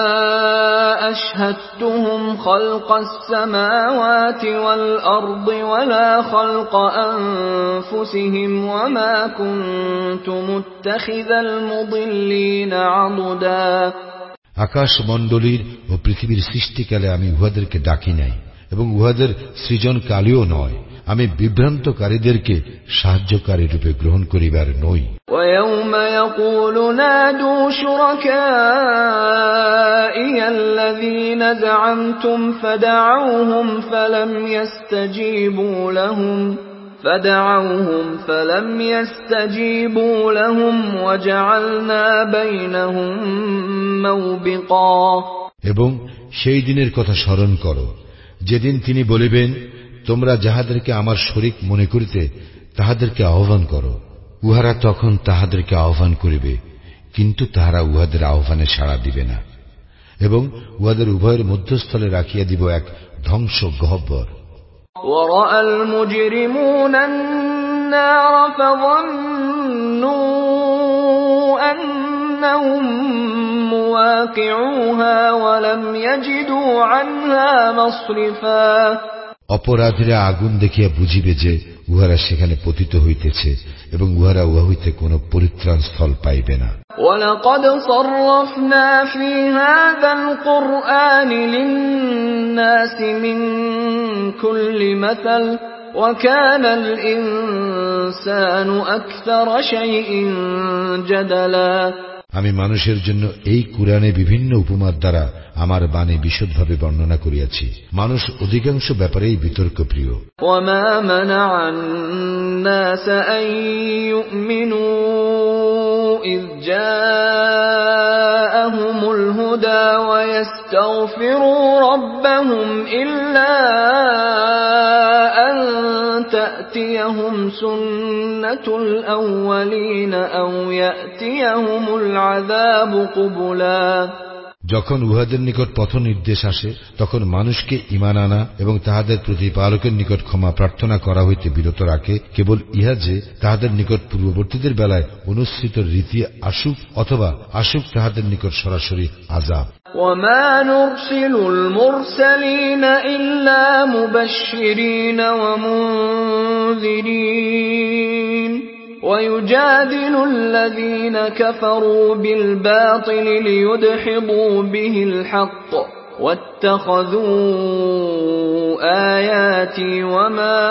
আশহাদতুহুম খালকাস সামাওয়াতি ওয়াল আরদি ওয়ালা খালকা আনফুসিহিম ওয়া মা কুনতু মুত্তাখিযাল মুদিল্লিনা আদুদা। আকাশ মণ্ডলীর ও পৃথিবীর সৃষ্টিকালে আমি উহাদেরকে ডাকি নাই এবং উহাদের সৃজনকালীও নয়। আমি বিভ্রান্তকারীদেরকে সাহায্যকারী রূপে গ্রহণ করিবার নই। وَيَوْمَ يَقُولُ نَادُوا شُرَكَائِيَ الَّذِينَ زَعَمْتُمْ فَدَعَوْهُمْ فَلَمْ يَسْتَجِيبُوا لَهُمْ فَدَعَوْهُمْ فَلَمْ يَسْتَجِيبُوا لَهُمْ وَجَعَلْنَا بَيْنَهُمْ مَوْبِقًا। এবং সেই দিনের কথা স্মরণ করো যেদিন তিনি বলিবেন, তোমরা যাহাদেরকে আমার শরীক মনে করিতে তাহাদেরকে আহ্বান করো। উহারা তখন তাহাদেরকে আহ্বান করিবে, কিন্তু তাহারা উহাদের আহ্বানে সাড়া দিবে না এবং উহাদের উভয়ের মধ্যস্থলে রাখিয়া দিব এক ধ্বংস গহ্বর। ورأى المجرمون النار فظنوا أنهم مواقعوها ولم يجدوا عنها مصرفا অপরাধীরা আগুন দেখিয়া বুঝিবে যে উহারা সেখানে পতিত হইতেছে এবং উহারা উহা হইতে কোন পরিত্রাণ স্থল পাইবে না। وَلَقَدْ صَرَّفْنَا فِي هَذَا الْقُرْآنِ لِلنَّاسِ مِنْ كُلِّ مَثَلٍ وَكَانَ الْإِنسَانُ أَكْثَرَ شَيْءٍ جَدَلًا আমি মানুষের জন্য এই কুরআনে বিভিন্ন উপমার দ্বারা আমার বাণী বিশদভাবে বর্ণনা করিয়াছি। মানুষ অধিকাংশ ব্যাপারেই বিতর্ক প্রিয়। وَمَا مَنَعَ النَّاسَ أَن يُؤْمِنُوا إِذْ جَاءَهُمُ الْهُدَى وَيَسْتَغْفِرُوا رَبَّهُمْ إِلَّا أَن تَأْتِيَهُمْ سُنَّةُ الْأَوَّلِينَ أَوْ يَأْتِيَهُمُ الْعَذَابُ قُبُلًا যখন উহাদের নিকট পথ নির্দেশ আসে তখন মানুষকে ঈমান আনা এবং তাহাদের প্রতিপালকের নিকট ক্ষমা প্রার্থনা করা হইতে বিরত রাখে, কেবল ইহা যে তাহাদের নিকট পূর্ববর্তীদের বেলায় অনুসৃত রীতি আসুক অথবা আসুক তাহাদের নিকট সরাসরি আযাব। وَمَا نُرْسِلُ الْمُرْسَلِينَ إِلَّا مُبَشِّرِينَ وَمُنذِرِينَ وَيُجَادِلُ الَّذِينَ كَفَرُوا بِالْبَاطِلِ لِيُدْحِضُوا بِهِ الْحَقَّ وَاتَّخَذُوا آيَاتِي وَمَا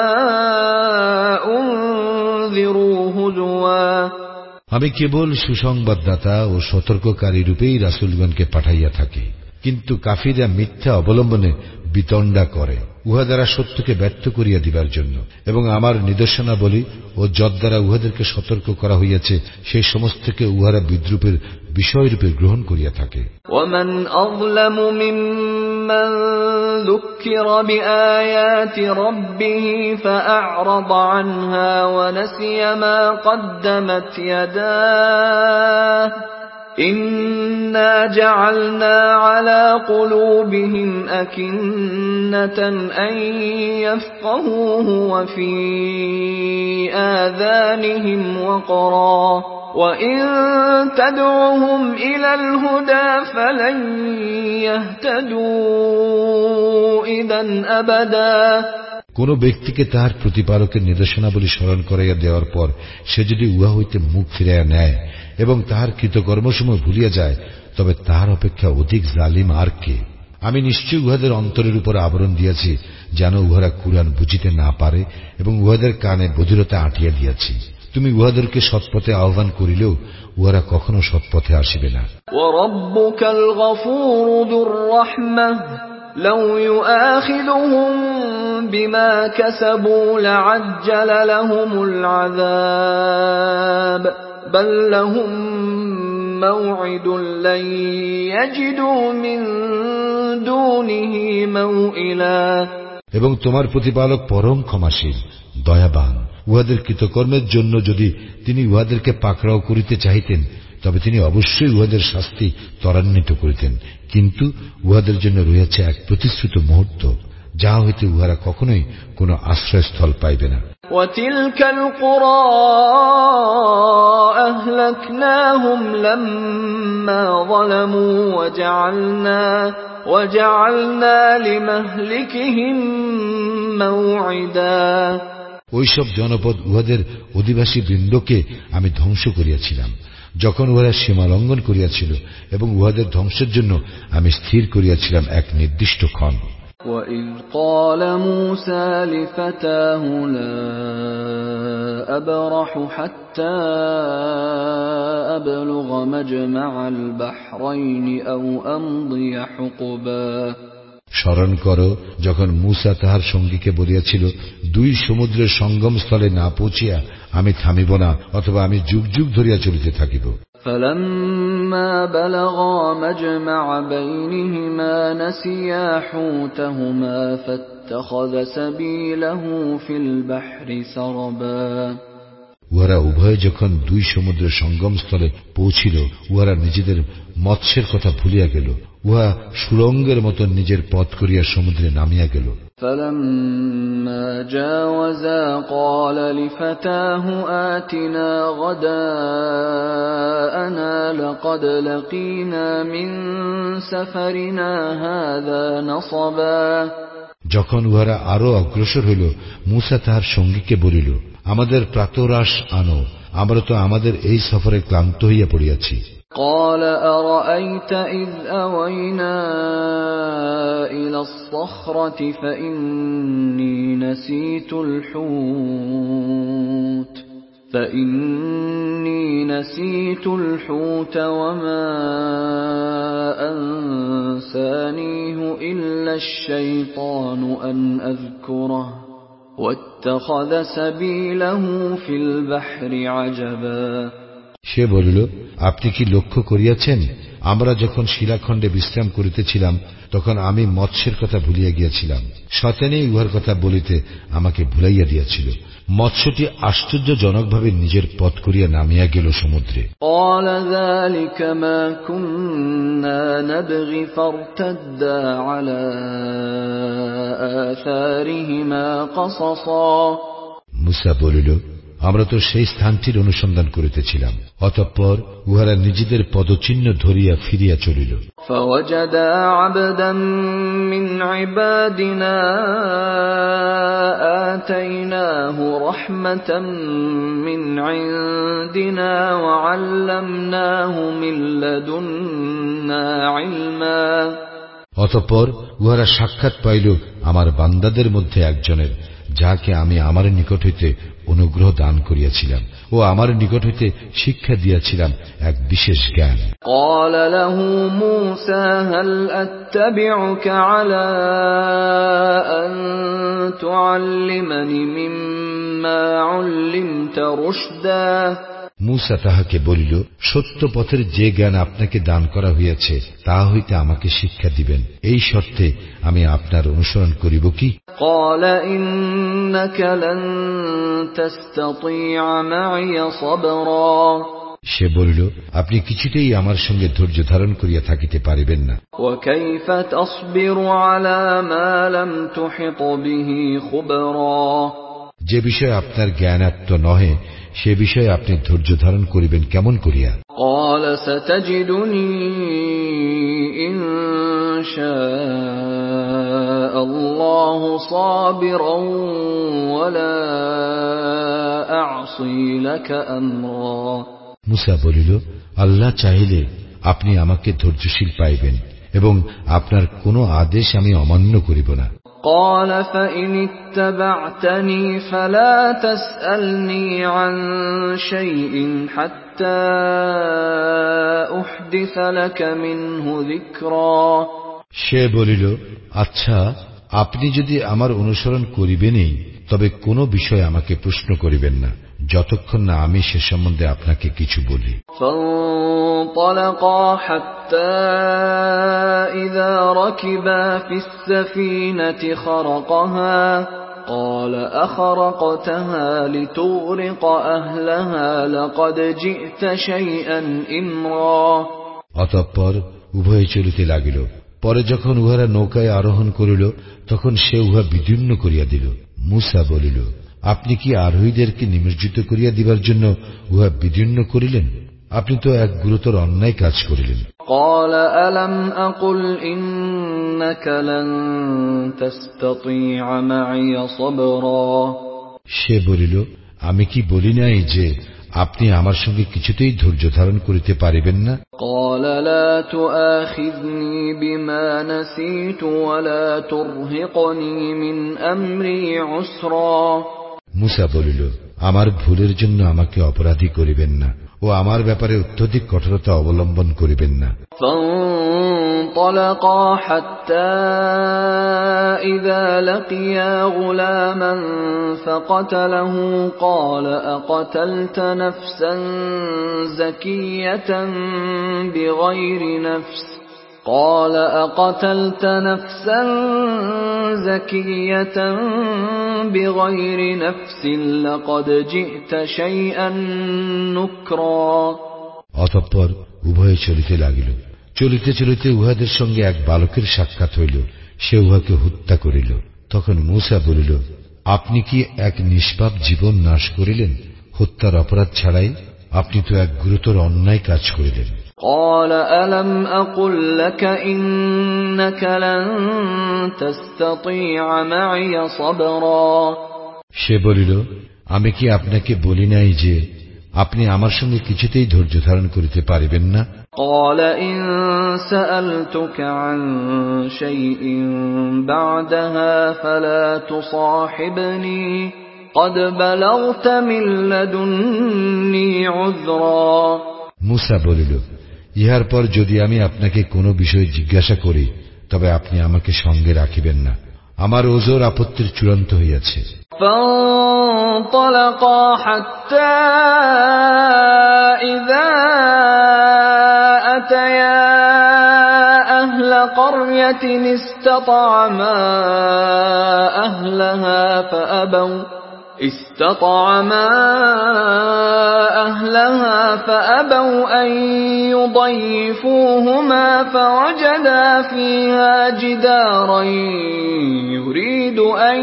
أُنذِرُوا هُزُوًا আমি কেবল সুসংবাদদাতা ও সতর্ককারী রূপেই রাসূলগণকে পাঠাইয়া থাকি, কিন্তু কাফিররা মিথ্যা অবলম্বনে বিতণ্ডা করে উহা দ্বারা সত্যকে ব্যর্থ করিয়া দিবার জন্য, এবং আমার নিদর্শনাবলী ও যদ্বারা উহাদেরকে সতর্ক করা হইয়াছে সেই সমস্তকে উহারা বিদ্রুপের বিষয়রূপে গ্রহণ করিয়া থাকে। وَمَنْ أَظْلَمُ مِمَّنْ ذُكِّرَ بِآيَاتِ رَبِّهِ فَأَعْرَضَ عَنْهَا وَنَسِيَ مَا قَدَّمَتْ يَدَاهُ إِنَّا جَعَلْنَا عَلَى قُلُوبِهِمْ أَكِنَّةً أَن يَفْقَهُوهُ وَفِي آذَانِهِمْ وَقْرًا وَإِن تَدْعُهُمْ إِلَى الْهُدَى فَلَن يَهْتَدُوا إِذًا أَبَدًا কোন ব্যক্তিকে তাহার প্রতিপালকের নির্দেশনাবলী স্মরণ করাইয়া দেওয়ার পর সে যদি উহা হইতে মুখ ফিরাইয়া নেয় এবং তাহার কৃতকর্মসমূহ ভুলিয়া যায়, তবে তাহার অপেক্ষা অধিক জালিম আর কে? আমি নিশ্চয়ই উহাদের অন্তরের উপর আবরণ দিয়াছি, যেন উহারা কুরআন বুঝিতে না পারে, এবং উহাদের কানে বধিরতা আঁটিয়া দিয়াছি। তুমি উহাদেরকে সৎপথে আহ্বান করিলেও উহারা কখনো সৎপথে আসিবে না। وَرَبُّكَ الْغَفُورُ ذُو الرَّحْمَةِ لَوْ يُؤَاخِذُهُم بِمَا كَسَبُوا لَعَجَّلَ لَهُمُ الْعَذَابَ بَل لَّهُم مَّوْعِدٌ لَّن يَجِدُوا مِن دُونِهِ مَوْئِلًا এবং তোমার প্রতিপালক পরম ক্ষমাশীল, দয়াবান। উহাদের কৃতকর্মের জন্য যদি তিনি উহাদেরকে পাকড়াও করিতে চাহিতেন, তবে তিনি অবশ্যই উহাদের শাস্তি ত্বরান্বিত করিতেন, কিন্তু উহাদের জন্য রয়েছে এক প্রতিশ্রুত মুহূর্ত, যাহা হইতে উহারা কখনোই কোন আশ্রয়স্থল পাইবে না। وَتِلْكَ الْقُرَى أَهْلَكْنَاهُمْ لَمَّا ظَلَمُوا وَجَعَلْنَا وَجَعَلْنَا لِمَهْلِكِهِم مَّوْعِدًا ওইসব জনপদ উহাদের অধিবাসী বৃন্দকে আমি ধ্বংস করিয়াছিলাম যখন উহারা সীমা লঙ্ঘন করিয়াছিল, এবং উহাদের ধ্বংসের জন্য আমি স্থির করিয়াছিলাম এক নির্দিষ্ট ক্ষণ। وَإِذْ قَالَ مُوسَى لِفَتَاهُ لَا أَبْرَحُ حَتَّى أَبْلُغَ مَجْمَعَ الْبَحْرَيْنِ أَوْ أَمْضِيَ حُقُبًا স্মরণ করো যখন মূসা তাহার সঙ্গীকে বলিয়াছিল, দুই সমুদ্রের সঙ্গম স্থলে না পৌঁছিয়া আমি থামিব না, অথবা আমি যুগ যুগ ধরিয়া চলিতে থাকিব। فَلَمَّا بَلَغَا مَجْمَعَ بَيْنِهِمَا نَسِيَا حُوتَهُمَا فَاتَّخَذَ سَبِيلَهُ فِي الْبَحْرِ سَرَبًا উহারা উভয়ে যখন দুই সমুদ্রের সঙ্গম স্থলে পৌঁছিল, উহারা নিজেদের মৎস্যের কথা ভুলিয়া গেল। উহা সুরঙ্গের মতো নিজের পথ করিয়া সমুদ্রে নামিয়া গেল। فلما جاوزا قال لفتاه آتنا غداءنا لقد لقينا من سفرنا هذا نصبا। যখন উহারা আরো অগ্রসর হইল, মূসা তাহার সঙ্গীকে বলিল, আমাদের প্রাতরাশ আনো, আমরা তো আমাদের এই সফরে ক্লান্ত হইয়া পড়িয়াছি। قال أرأيت إذ أوينا إلى الصخرة فإني نسيت الحوت فإني نسيت الحوت وما أنسانيه إلا الشيطان أن أذكره واتخذ سبيله في البحر عجبا। সে বলিল, আপনি কি লক্ষ্য করিয়াছেন, আমরা যখন শিলাখণ্ডে বিশ্রাম করিতেছিলাম তখন আমি মৎস্যের কথা ভুলিয়া গিয়াছিলাম, শয়তানই উহার কথা বলিতে আমাকে ভুলাইয়া দিয়াছিল। মৎস্যটি আশ্চর্যজনকভাবে নিজের পথ করিয়া নামিয়া গেল সমুদ্রে। قال ذلك ما كنا نبغي فارتدا على آثارهما قصصا। মূসা বলিল, আমরা তো সেই স্থানটির অনুসন্ধান করিতেছিলাম, অতঃপর উহারা নিজেদের পদচিহ্ন ধরিয়া ফিরিয়া চলিল। فوجدا عبدا من عبادنا آتيناه رحمة من عندنا وعلمناه من لدنا علما। অতঃপর উহারা সাক্ষাৎ পাইল আমার বান্দাদের মধ্যে একজনের, যাকে আমি আমার নিকট হইতে অনুগ্রহ দান করিয়াছিলাম ও আমার নিকট হইতে শিক্ষা দিয়াছিলাম এক বিশেষ জ্ঞান। قال له موسى هل أتبعك على أن تعلمني مما علمت رشدا। মূসা তাহাকে বলিল, সত্য পথের যে জ্ঞান আপনাকে দান করা হইয়াছে তা হইতে আমাকে শিক্ষা দিবেন, এই শর্তে আমি আপনার অনুসরণ করিব কি? قال إنك لن تستطيع معي صبرا। সে বলিল, আপনি কিছুতেই আমার সঙ্গে ধৈর্য ধারণ করিয়া থাকিতে পারিবেন না। وكيف تصبر على ما لم تحط به خبرا। যে বিষয়ে আপনার জ্ঞানাত্ম নহে সে বিষয়ে আপনি ধৈর্য ধারণ করিবেন কেমন করিয়া? قال ستجدني إن شاء الله صابرا ولا أعصي لك أمرا। মূসা বলিল, আল্লাহ চাহিলে আপনি আমাকে ধৈর্যশীল পাইবেন এবং আপনার কোনো আদেশ আমি অমান্য করিব না। قال فإن اتبعتني فلا تسألني عن شيء حتى أحدث لك منه ذكرا। সে বলিল, আচ্ছা, আপনি যদি আমার অনুসরণ করিবেনই তবে কোনো বিষয় আমাকে প্রশ্ন করিবেন না, যতক্ষণ না আমি সে সম্বন্ধে আপনাকে কিছু বলি। فانطلقا حتى إذا ركبا في السفينة خرقها قال أخرقتها لتغرق أهلها لقد جئت شيئا إمرا। অতঃপর উভয়ে চলিতে লাগিল। পরে যখন উহারা নৌকায় আরোহণ করিল তখন সে উহা বিদীর্ণ করিয়া দিল। মূসা বলিল, আপনি কি আরোহীদেরকে নিমজ্জিত করিয়া দিবার জন্য উহা বিদীর্ণ করিলেন? আপনি তো এক গুরুতর অন্যায় কাজ করিলেন। قال ألم أقل إنك لن تستطيع معي صبرا। সে বলিল, আমি কি বলি নাই যে আপনি আমার সঙ্গে কিছুতেই ধৈর্য ধারণ করিতে পারিবেন না? قال لا تؤاخذني بما نسيت ولا ترهقني من أمري عسرا। মূসা বলিল, আমার ভুলের জন্য আমাকে অপরাধী করিবেন না ও আমার ব্যাপারে অত্যধিক কঠোরতা অবলম্বন করিবেন না। فانطلقا حتى إذا لقيا غلاما فقتله قال أقتلت نفسا زكية بغير نفس قال أقتلت نفسا زكية بغير نفس لقد جئت شيئا نكرا। অতঃপর উভয়ে চলিতে লাগিল। চলিতে চলিতে উহাদের সঙ্গে এক বালকের সাক্ষাৎ হইল। সে উহাকে হত্যা করিল। তখন মূসা বলিল, আপনি কি এক নিষ্পাপ জীবন নাশ করিলেন হত্যার অপরাধ ছাড়াই? আপনি তো এক গুরুতর অন্যায় কাজ করিলেন। قال ألم أقل لك إنك لن تستطيع معي صبرا সে বলিল, আমি কি আপনাকে বলি নাই যে আপনি আমার সঙ্গে কিছুতেই ধৈর্য ধারণ করিতে পারিবেন না? قال إن سألتك عن شيء بعدها فلا تصاحبني قد بلغت من لدني عذرا মূসা বলিল, ইহার পর যদি আমি আপনাকে কোনো বিষয় জিজ্ঞাসা করি তবে আপনি আমাকে সঙ্গে রাখিবেন না, আমার ওজর আপত্তির চূড়ান্ত হইয়াছে। فانطلقا حتى إذا أتيا أهل قرية استطعما أهلها فأبوا استطعما أهلها فأبوا أن يضيفوهما فوجدا فيها جدارا يريد أن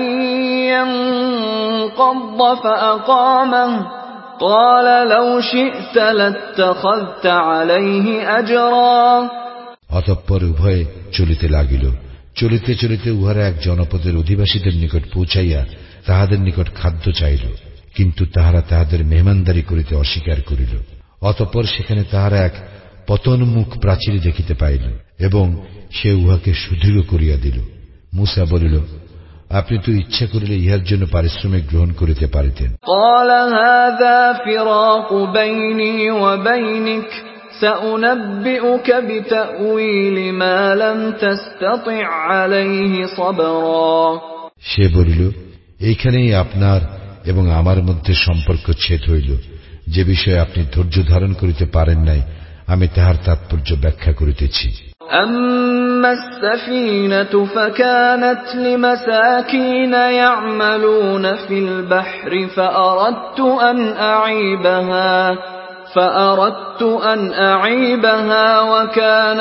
ينقض فأقامه قال لو شئت لاتخذت عليه أجرا অতঃপর উভয়ে চলিতে লাগিল। চলিতে চলিতে উহারা এক জনপদের অধিবাসীদের নিকট পৌঁছাইয়া তাহাদের নিকট খাদ্য চাইল, কিন্তু তাহারা তাহাদের মেহমানদারি করিতে অস্বীকার করিল। অতঃপর সেখানে তাহারা এক পতনমুখ প্রাচীর দেখিতে পাইল এবং সে উহাকে সুদৃঢ় করিয়া দিল। মূসা বলিল, আপনি তো ইচ্ছা করিলে ইহার জন্য পারিশ্রমিক গ্রহণ করিতে পারিতেন। قال هذا فراق بيني وبينك سأنبئك بتأويل ما لم تستطع عليه صبرا সে বলিল, এইখানেই আপনার এবং আমার মধ্যে সম্পর্ক ছেদ হইল। যে বিষয়ে আপনি ধৈর্য ধারণ করিতে পারেন নাই আমি তাহার তাৎপর্য ব্যাখ্যা করিতেছি। أما السفينة فكانت لمساكين يعملون في البحر فأردت أن أعيبها فأردت أن أعيبها وكان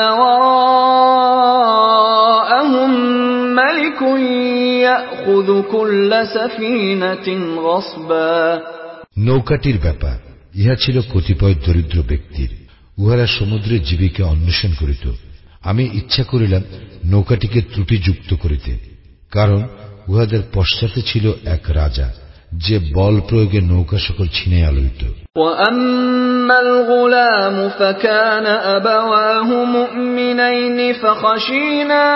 وراءهم ملك يأخذ كل سفينة غصبا নৌকাটির ব্যাপার ইহা ছিল কতিপয় দরিদ্র ব্যক্তির, উহারা সমুদ্রের জীবিকা অন্বেষণ করিত। আমি ইচ্ছা করিলাম নৌকাটিকে ত্রুটিযুক্ত করিতে, কারণ উহাদের পশ্চাতে ছিল এক রাজা যে বল প্রয়োগে নৌকা সকল ছিনাইয়া লইত। وأما الغلام فكان أبواه مؤمنين فخشينا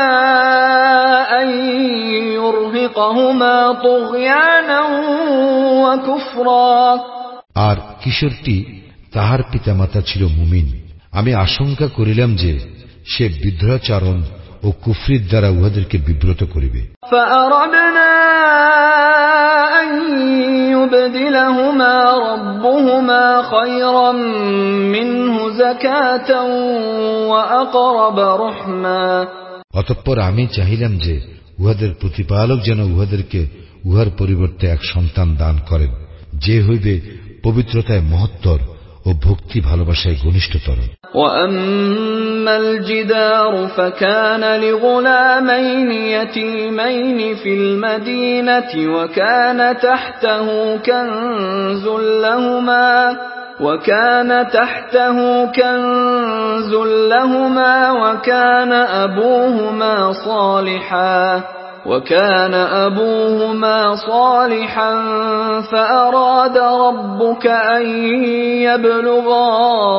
أن يرهقهما طغيانا وكفرا আর কিশোরটি তাহার পিতামাতা ছিল মুমিন, আমি আশঙ্কা করিলাম যে সে বিদ্রোহাচরণ ও কুফরির দ্বারা উহাদেরকে বিব্রত করিবে। فأردنا أن يبدلهما ربهما خيرا منه زكاة وأقرب رحما অতঃপর আমি চাহিলাম যে উহাদের প্রতিপালক যেন উহাদেরকে উহার পরিবর্তে এক সন্তান দান করেন, যে হইবে পবিত্রতায় মহত্তর ও ভক্তি ভালোবাসায় ঘনিষ্ঠতর। وأما الجدار فكان لغلامين يتيمين في المدينة وكان تحته كنز لهما وكان تحته كنز لهما وكان أبوهما صالحا وكان أبوهما صالحا فأراد ربك أن يبلغا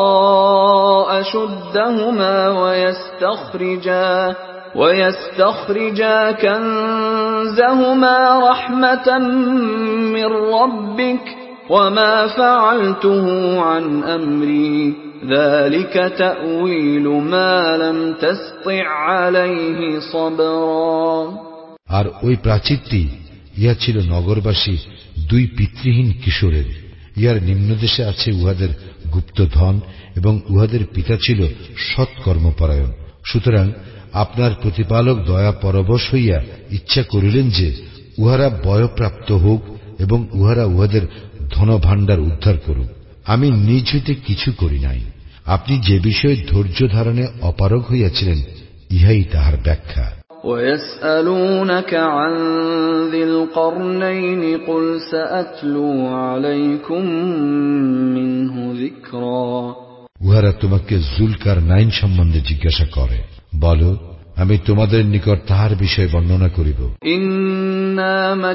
أشدهما ويستخرجا ويستخرجا كنزهما رحمة من ربك وما فعلته عن أمري ذلك تأويل ما لم تستطع عليه صبرا আর ওই প্রাচীরটি ইহা ছিল নগরবাসী দুই পিতৃহীন কিশোরের। ইহার নিম্নদেশে আছে উহাদের গুপ্তধন এবং উহাদের পিতা ছিল সৎকর্মপরায়ণ। সুতরাং আপনার প্রতিপালক দয়া পরবশ হইয়া ইচ্ছা করিলেন যে উহারা বয়প্রাপ্ত হোক এবং উহারা উহাদের ধনভাণ্ডার উদ্ধার করুক। আমি নিজ হইতে কিছু করি নাই। আপনি যে বিষয়ে ধৈর্য ধারণে অপারগ হইয়াছিলেন ইহাই তাহার ব্যাখ্যা। ويسألونك عن ذي القرنين قل سأتلو عليكم منه ذكرا উহারা তোমাকে জুলকার নাইন সম্বন্ধে জিজ্ঞাসা করে, বলো, আমি তোমাদের নিকট তাহার বিষয় বর্ণনা করিব। ইন্না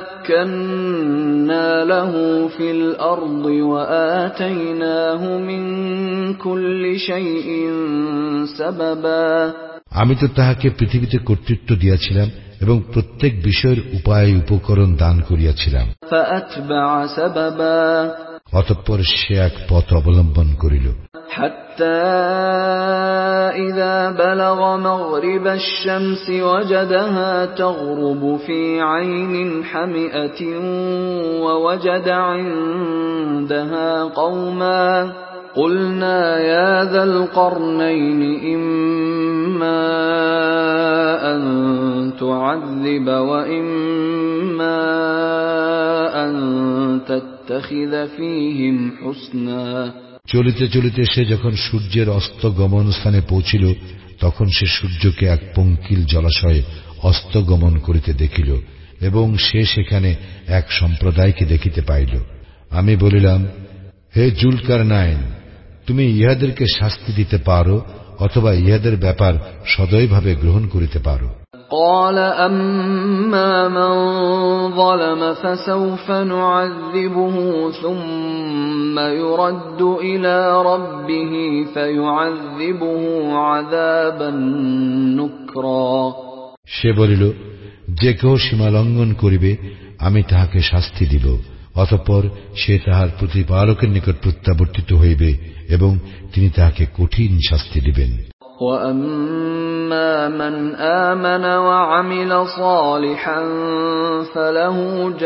মাক্কান্না লাহু ফিল আরদি ওয়া আতাইনাহু মিন কুল্লি শাইইন সাবাবা, আমি তো তাহাকে পৃথিবীতে কর্তৃত্ব দিয়াছিলাম এবং প্রত্যেক বিষয়ের উপায় উপকরণ দান করিয়াছিলাম। ফাআতবা'a সাবাবা, অতঃপর সে এক পথ অবলম্বন করিল। হাত্তা ইযা বালাগা মাগরিবাশ শামসি ওয়াজাদাহা তাগরুবু ফি আইনিন হামিআতিন ওয়া ওয়াজাদা ইনদাহা কওমা قلنا يا ذا القرنين إما أن تعذب وإما أن تتخذ فيهم حسنا। চলিতে চলিতে সে যখন সূর্যের অস্ত গমন স্থানে পৌঁছিল, তখন সে সূর্যকে এক পঙ্কিল জলাশয়ে অস্ত গমন করিতে দেখিল এবং সে সেখানে এক সম্প্রদায়কে দেখিতে পাইল। আমি বলিলাম, হে জুলকারনাইন, তুমি ইহাদেরকে শাস্তি দিতে পারো অথবা ইহাদের ব্যাপার সদয়ভাবে গ্রহণ করিতে পারো। قال أما من ظلم فسوف نعذبه ثم يرد إلى ربه فيعذبه عذابا نكرا। সে বলিল, যে কেহ সীমা লঙ্ঘন করিবে আমি তাহাকে শাস্তি দিব, অতঃপর সে তাহার প্রতিপালকের নিকট প্রত্যাবর্তিত হইবে এবং তিনি তাহাকে কঠিন শাস্তি দিবেন। وَأَمَّا مَنْ آمَنَ وَعَمِلَ صَالِحًا فَلَهُ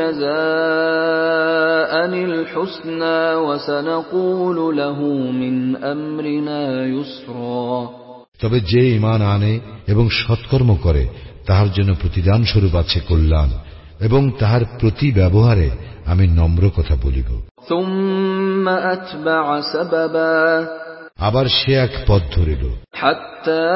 جَزَاءً الْحُسْنَى وَسَنَقُولُ لَهُ مِنْ أَمْرِنَا يُسْرًا। তবে যে ঈমান আনে এবং সৎকর্ম করে তাহার জন্য প্রতিদান স্বরূপ আছে কল্যাণ, এবং তাহার প্রতি ব্যবহারে আমি নম্র কথা বলিব। ثُمَّ أَتْبَعَ سَبَبًا, আবার সে এক পথ ধরিল। حَتَّى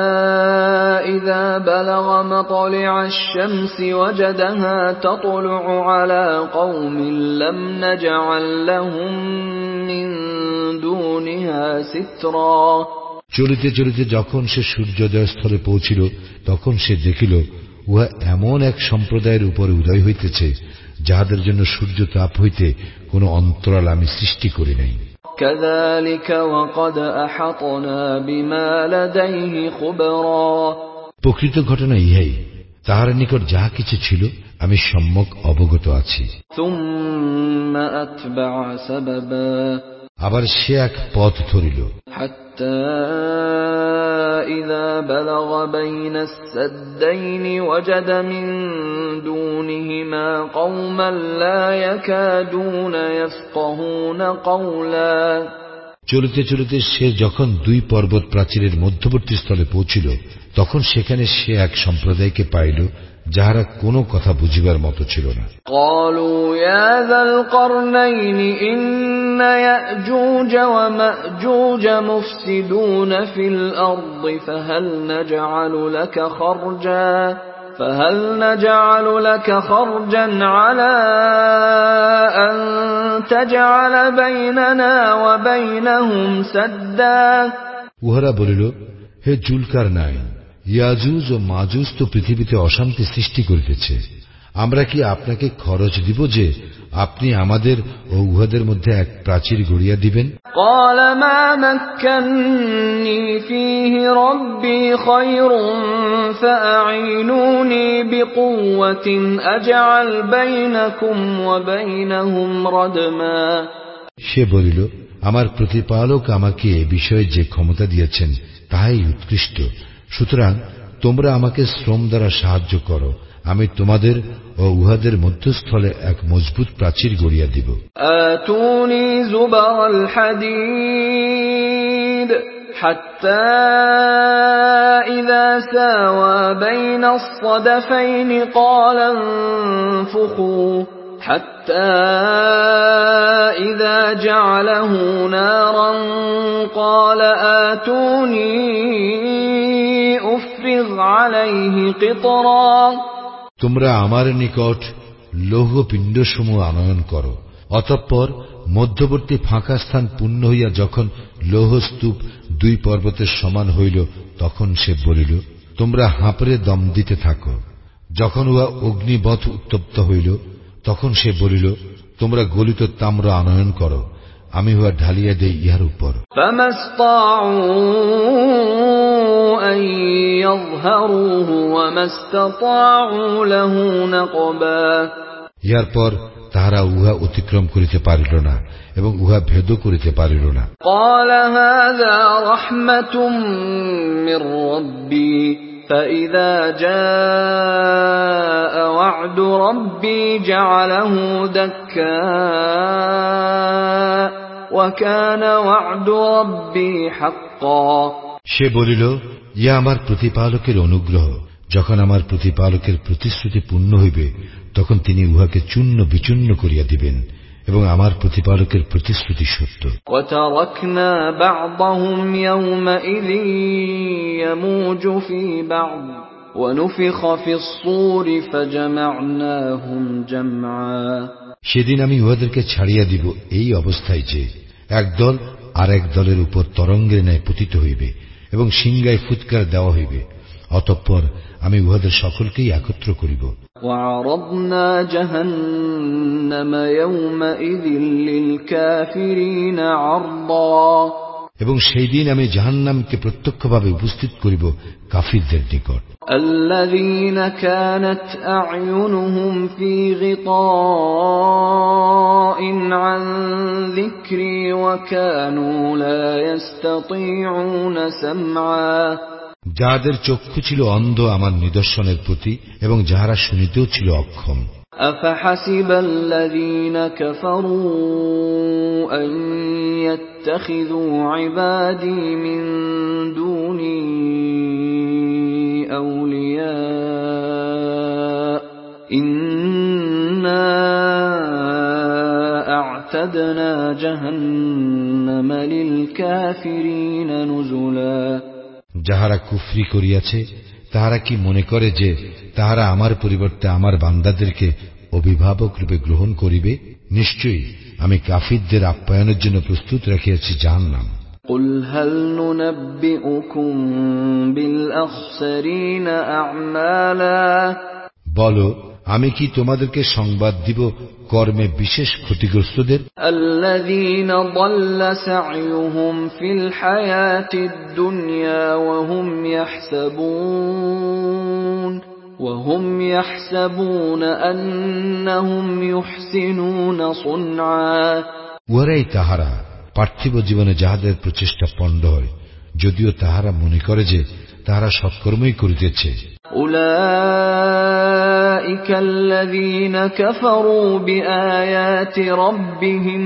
إِذَا بَلَغَ مَطْلِعَ الشَّمْسِ وَجَدَهَا تَطْلُعُ عَلَى قَوْمٍ لَّمْ نَجْعَل لَّهُم مِّن دُونِهَا سِتْرًا। চলিতে চলিতে যখন সে সূর্যোদয় স্থলে পৌঁছিল, তখন সে দেখিল উহা এমন এক সম্প্রদায়ের উপরে উদয় হইতেছে যাহাদের জন্য সূর্য তাপ হইতে কোন অন্তরাল আমি সৃষ্টি করি নাই। كَذَلِكَ وَقَدْ أَحَطْنَا بِمَا لَدَيْهِ خُبْرًا। প্রকৃত ঘটনা ইহাই, তাহার নিকট যাহা কিছু ছিল আমি সম্যক অবগত আছি। ثُمَّ أَتْبَعَ سَبَبًا, আবার সে এক পথ ধরিল। حَتَّى إِذَا بَلَغَ بَيْنَ السَّدَّيْنِ وَجَدَ مِن دُونِهِمَا قَوْمًا لَّا يَكَادُونَ يَفْقَهُونَ قَوْلًا। চলিতে চলিতে সে যখন দুই পর্বত প্রাচীরের মধ্যবর্তী স্থলে পৌঁছিল, তখন সেখানে সে এক সম্প্রদায়কে পাইল যাহারা কোনো কথা বুঝিবার মতো ছিল না। قالوا يا ذا القرنين إن يأجوج ومأجوج مفسدون في الأرض فهل نجعل لك خرجا فهل نجعل لك خرجا على أن تجعل بيننا وبينهم سدا। উহারা বলিল, হে জুলকারনাইন, ইয়াজুজ ও মাজুজ তো পৃথিবীতে অশান্তি সৃষ্টি করিতেছে, আমরা কি আপনাকে খরচ দিব যে আপনি আমাদের ও উহাদের মধ্যে এক প্রাচীর গড়িয়া দিবেন? قال ما مكنني فيه ربي خير فأعينوني بقوة أجعل بينكم وبينهم ردما। সে বলিল, আমার প্রতিপালক আমাকে এ বিষয়ে যে ক্ষমতা দিয়েছেন তাহাই উৎকৃষ্ট, সুতরাং তোমরা আমাকে শ্রম দ্বারা সাহায্য করো, আমি তোমাদের ও উহাদের মধ্যস্থলে এক মজবুত প্রাচীর গড়িয়া দিব। আতুনি যুবারাল হাদিদ হাত্তা ইযা সাওয়া বাইনাস সাদাফাইন ক্বালা ইনফুখু حتى إذا جعله نارا قال آتوني أفرغ أفرغ عليه قطرا তোমরা আমার নিকট লৌহ পিণ্ডসমূহ আনয়ন করো, অতঃপর মধ্যবর্তী ফাঁকা স্থান পূর্ণ হইয়া যখন লৌহ স্তূপ দুই পর্বতের সমান হইল, তখন সে বলিল, তোমরা হাঁপড়ে দম দিতে থাকো। যখন উহা অগ্নিবৎ উত্তপ্ত হইল, তখন সে বলিল, তোমরা গলিত তাম্র আনয়ন করো, আমি উহা ঢালিয়া দেই ইহার উপর। ইহার পর তাহারা উহা অতিক্রম করিতে পারিল না এবং উহা ভেদ করিতে পারিল না। فإذا جاء وعد ربي جعله دكاء وكان وعد ربي حقا সে বলিল, ইয়া আমার প্রতিপালকের অনুগ্রহ, যখন আমার প্রতিপালকের প্রতিশ্রুতি পূর্ণ হইবে তখন তিনি উহাকে চূর্ণ বিচূর্ণ করিয়া দিবেন এবং আমার প্রতিপালকের প্রতিশ্রুতি সত্য। وتركنا بعضهم يومئذ يموج في بعض ونفخ في الصور فجمعناهم جمعا সেদিন আমি উহাদেরকে ছাড়িয়া দিব এই অবস্থায় যে একদল আর এক দলের উপর তরঙ্গের ন্যায় পতিত হইবে এবং সিংহায় ফুৎকার দেওয়া হইবে, অতঃপর আমি উহাদের সকলকেই একত্র করিব। وعرضنا جهنم يومئذ للكافرين عرضا এবং সেই দিন আমি জাহান্নামকে প্রত্যক্ষভাবে উপস্থিত করিব কাফিরদের নিকট। الذين كانت أعينهم في غطاء عن ذكري وكانوا لا يستطيعون سمعا যাদের চক্ষু ছিল অন্ধ আমার নিদর্শনের প্রতি এবং যাহারা শুনিতেও ছিল অক্ষম। أفحسب الذين كفروا أن يتخذوا عبادي من دوني أولياء إنا أعتدنا جهنم للكافرين نزلا যাহারা কুফরি করিয়াছে তাহারা কি মনে করে যে তাহারা আমার পরিবর্তে আমার বান্দাদেরকে অভিভাবক রূপে গ্রহণ করিবে? নিশ্চয়ই আমি কাফিরদের আপ্যায়নের জন্য প্রস্তুত রাখিয়াছি জাহান্নাম। قل هل ننبئكم بالأخسرين أعمالا বলো, আমি কি তোমাদেরকে সংবাদ দিব কর্মে বিশেষ ক্ষতিগ্রস্তদের? الذين ضل سعيهم في الحياة الدنيا وهم يحسبون وهم يحسبون أنهم يحسنون صنعا উহারাই তাহারা পার্থিব জীবনে যাহাদের প্রচেষ্টা পণ্ড হয়, যদিও তাহারা মনে করে যে তাহারা সৎকর্মই করিতেছে। أولئك الذين كفروا بآيات ربهم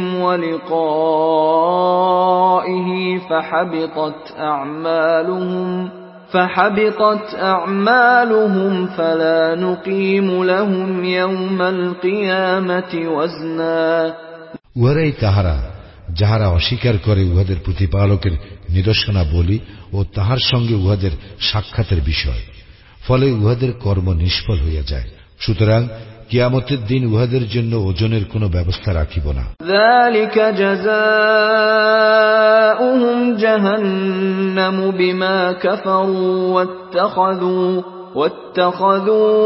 ولقائه فحبطت أعمالهم فحبطت أعمالهم فلا نقيم لهم يوم القيامة وزنا উহারাই তাহারা যাহারা অস্বীকার করে উহাদের প্রতিপালকের নিদর্শনাবলী ও তাহার সঙ্গে উহাদের সাক্ষাতের বিষয়, ফলে উহাদের কর্ম নিষ্ফল হইয়া যায়। সুতরাং কিয়ামতের দিন উহাদের জন্য ওজনের কোন ব্যবস্থা রাখিব না। ذلك جزاؤهم جهنم بما كفروا واتخذوا واتخذوا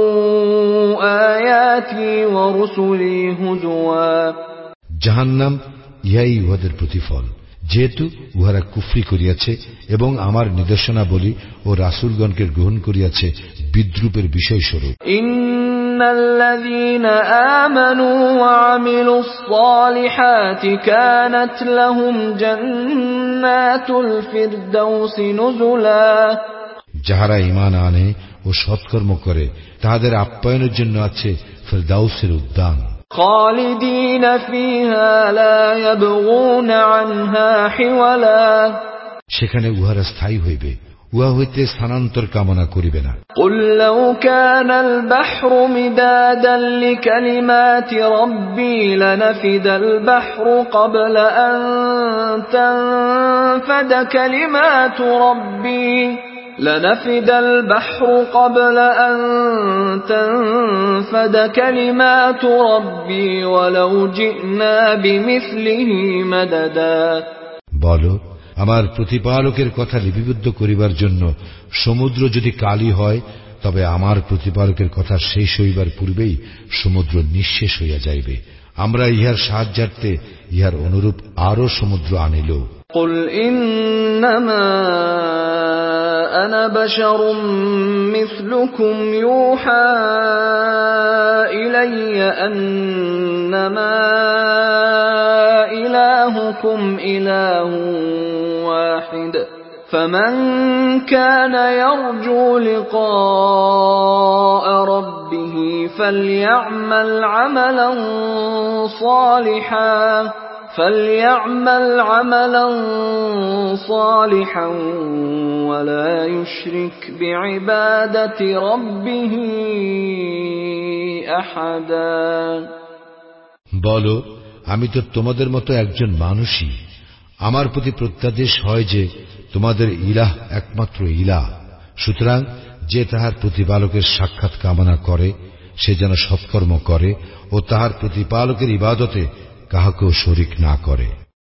آياتي ورسلي هزوا জাহান্নাম ইহাই উহাদের প্রতিফল, যেহেতু উহারা কুফরি করিয়াছে এবং আমার নিদর্শনাবলী ও রাসূলগণকে গ্রহণ করিয়াছে বিদ্রূপের বিষয়স্বরূপ। ইন্নাল্লাযীনা আমানু ওয়া আমিলুস সালিহাতি কানাত লাহুম জান্নাতুল ফিরদাউসি নুজুলা যাহারা ঈমান আনে ও সৎকর্ম করে তাহাদের আপ্যায়নের জন্য আছে ফিরদাউসের উদ্যান। খালিদিন ফিহা লা ইয়াবগুনা আনহা হিওয়ালা সেখানে উহারা স্থায়ী হইবে, উহা হইতে স্থানান্তর কামনা করিবে না। কুল লাউ কানাল বাহরু মিদাদান লিকালিমাতি রাব্বি লানাফিদাল বাহরু ক্বাবলা আন তানফাদা কালিমাতু রাব্বি لنفد البحر قبل أن تنفد كلمات ربي ولو جئنا بمثله مددا বলো, আমার প্রতিপালকের কথা লিপিবদ্ধ করিবার জন্য সমুদ্র যদি কালি হয়, তবে আমার প্রতিপালকের কথা শেষ হইবার পূর্বেই সমুদ্র নিঃশেষ হইয়া যাইবে। আমরা ইহার সাহায্যার্থে ইহার অনুরূপ আরো সমুদ্র আনিল। قل إنما أنا بشر مثلكم يوحى إلي أنما إلهكم إله واحد فمن كان يرجو لقاء ربه فليعمل عملا صالحا فليعمل عملا صالحا ولا يشرك بعبادة ربه أحدا বলো, আমি তো তোমাদের মতো একজন মানুষই। আমার প্রতি প্রত্যাদেশ হয় যে তোমাদের ইলাহ একমাত্র ইলাহ, সুতরাং যে তাহার প্রতিপালকের সাক্ষাৎ কামনা করে সে যেন সৎকর্ম করে ও তাহার প্রতিপালকের ইবাদতে কাহাকেও শরীক না করে।